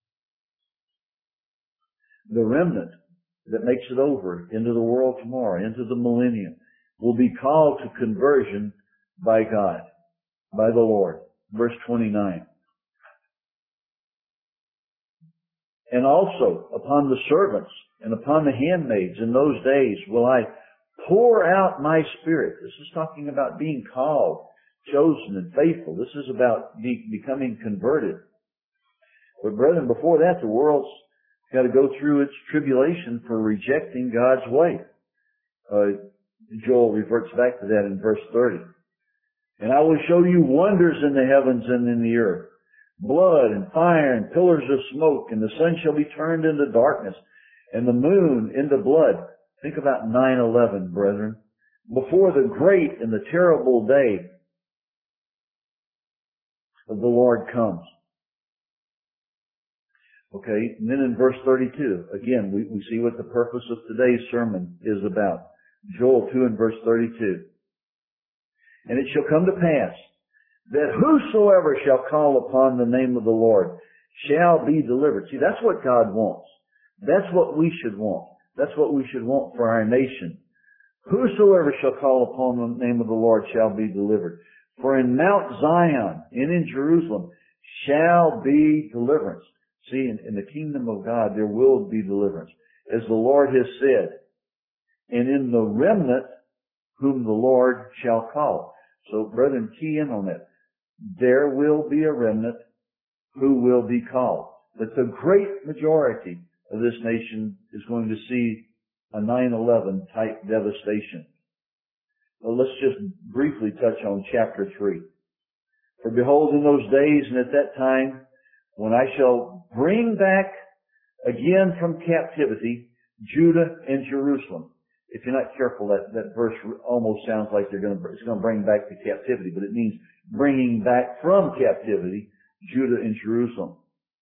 The remnant that makes it over into the world tomorrow, into the millennium, will be called to conversion by God, by the Lord. Verse 29. And also upon the servants and upon the handmaids in those days will I pour out my Spirit. This is talking about being called chosen and faithful. This is about becoming converted. But brethren, before that, the world's got to go through its tribulation for rejecting God's way. Joel reverts back to that in verse 30. And I will show you wonders in the heavens and in the earth, blood and fire and pillars of smoke, and the sun shall be turned into darkness, and the moon into blood. Think about 9/11, brethren. Before the great and the terrible day of the Lord comes. Okay, and then in verse 32, again, we see what the purpose of today's sermon is about. Joel 2 and verse 32. And it shall come to pass that whosoever shall call upon the name of the Lord shall be delivered. See, that's what God wants. That's what we should want. That's what we should want for our nation. Whosoever shall call upon the name of the Lord shall be delivered. For in Mount Zion and in Jerusalem shall be deliverance. See, in the kingdom of God there will be deliverance, as the Lord has said. And in the remnant whom the Lord shall call. So, brethren, key in on that. There will be a remnant who will be called. But the great majority of this nation is going to see a 9/11 type devastation. Well, let's just briefly touch on chapter 3. For behold, in those days and at that time, when I shall bring back again from captivity Judah and Jerusalem. If you're not careful, that verse almost sounds like it's going to bring back to captivity, but it means bringing back from captivity Judah and Jerusalem.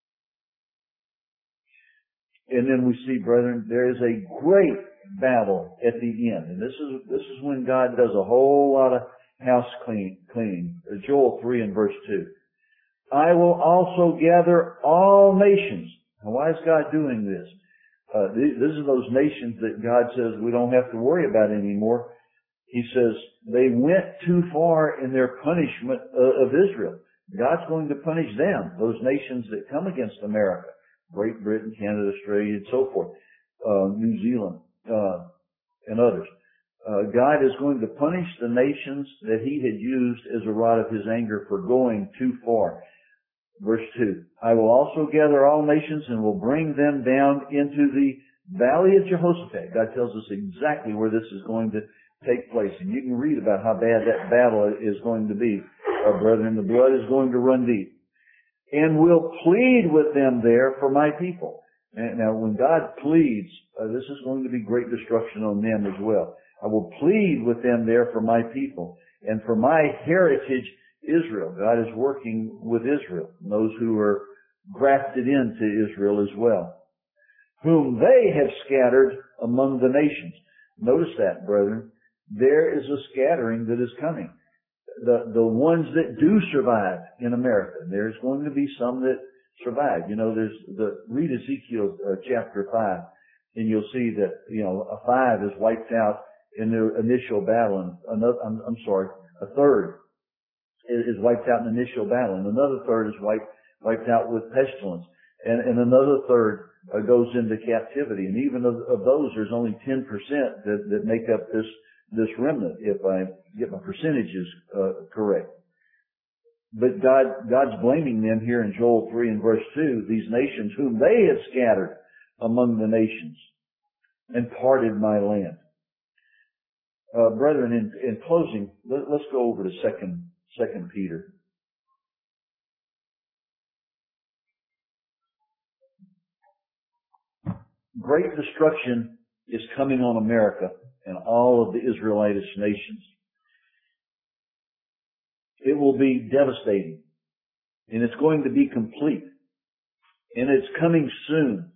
And then we see, brethren, there is a great battle at the end. And this is when God does a whole lot of house cleaning. Joel 3 and verse 2. I will also gather all nations. Now, why is God doing this? This is those nations that God says we don't have to worry about anymore. He says they went too far in their punishment of Israel. God's going to punish them, those nations that come against America. Great Britain, Canada, Australia, and so forth. New Zealand, and others. God is going to punish the nations that He had used as a rod of His anger for going too far. Verse 2, I will also gather all nations and will bring them down into the valley of Jehoshaphat. God tells us exactly where this is going to take place. And you can read about how bad that battle is going to be. Brethren, the blood is going to run deep. And will plead with them there for my people. Now, when God pleads, this is going to be great destruction on them as well. I will plead with them there for my people and for my heritage Israel. God is working with Israel, those who are grafted into Israel as well, whom they have scattered among the nations. Notice that, brethren. There is a scattering that is coming. The ones that do survive in America, there's going to be some that survive. You know, read Ezekiel chapter 5, and you'll see that, a 5 is wiped out in the initial battle, and a third is wiped out in the initial battle, and another third is wiped out with pestilence, and another third goes into captivity. And even of those, there's only 10% that make up this remnant, if I get my percentages correct. But God's blaming them here in Joel 3 and verse 2, these nations whom they have scattered among the nations and parted my land. Brethren, in closing, let's go over to Second Peter. Great destruction is coming on America and all of the Israelitish nations. It will be devastating, and it's going to be complete, and it's coming soon.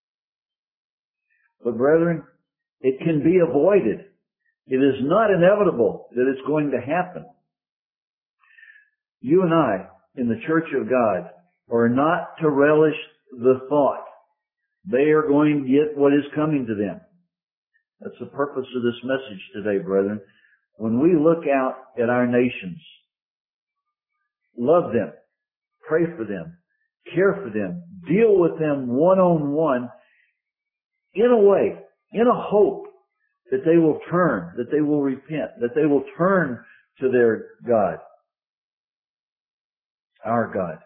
But brethren, it can be avoided. It is not inevitable that it's going to happen. You and I, in the Church of God, are not to relish the thought they are going to get what is coming to them. That's the purpose of this message today, brethren. When we look out at our nations, love them, pray for them, care for them, deal with them one-on-one in a way, in a hope that they will turn, that they will repent, that they will turn to their God. our God.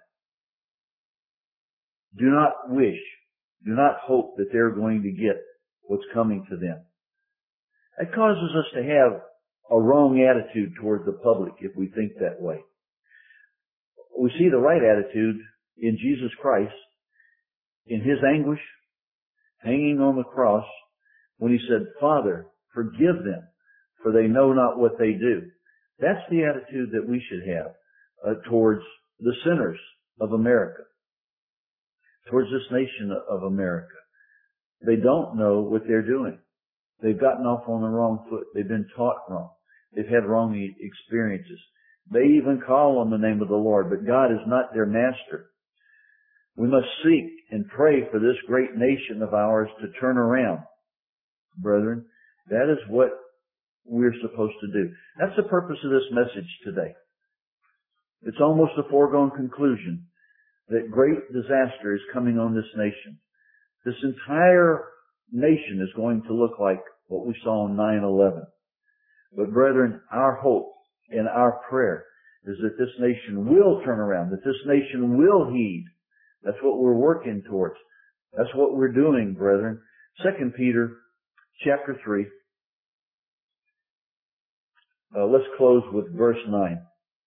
Do not wish, do not hope that they're going to get what's coming to them. It causes us to have a wrong attitude toward the public if we think that way. We see the right attitude in Jesus Christ, in His anguish, hanging on the cross, when He said, Father, forgive them, for they know not what they do. That's the attitude that we should have towards the sinners of America, towards this nation of America. They don't know what they're doing. They've gotten off on the wrong foot. They've been taught wrong. They've had wrong experiences. They even call on the name of the Lord, but God is not their master. We must seek and pray for this great nation of ours to turn around. Brethren, that is what we're supposed to do. That's the purpose of this message today. It's almost a foregone conclusion that great disaster is coming on this nation. This entire nation is going to look like what we saw on 9/11. But brethren, our hope and our prayer is that this nation will turn around, that this nation will heed. That's what we're working towards. That's what we're doing, brethren. 2 Peter chapter 3. Let's close with verse 9.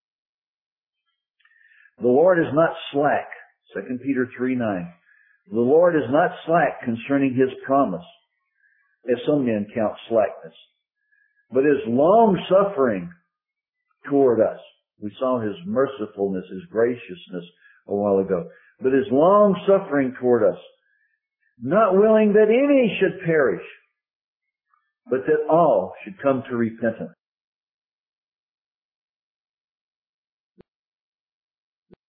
The Lord is not slack. 2 Peter 3:9. The Lord is not slack concerning His promise, as some men count slackness, but is long-suffering toward us. We saw His mercifulness, His graciousness a while ago. But is long-suffering toward us, not willing that any should perish, but that all should come to repentance.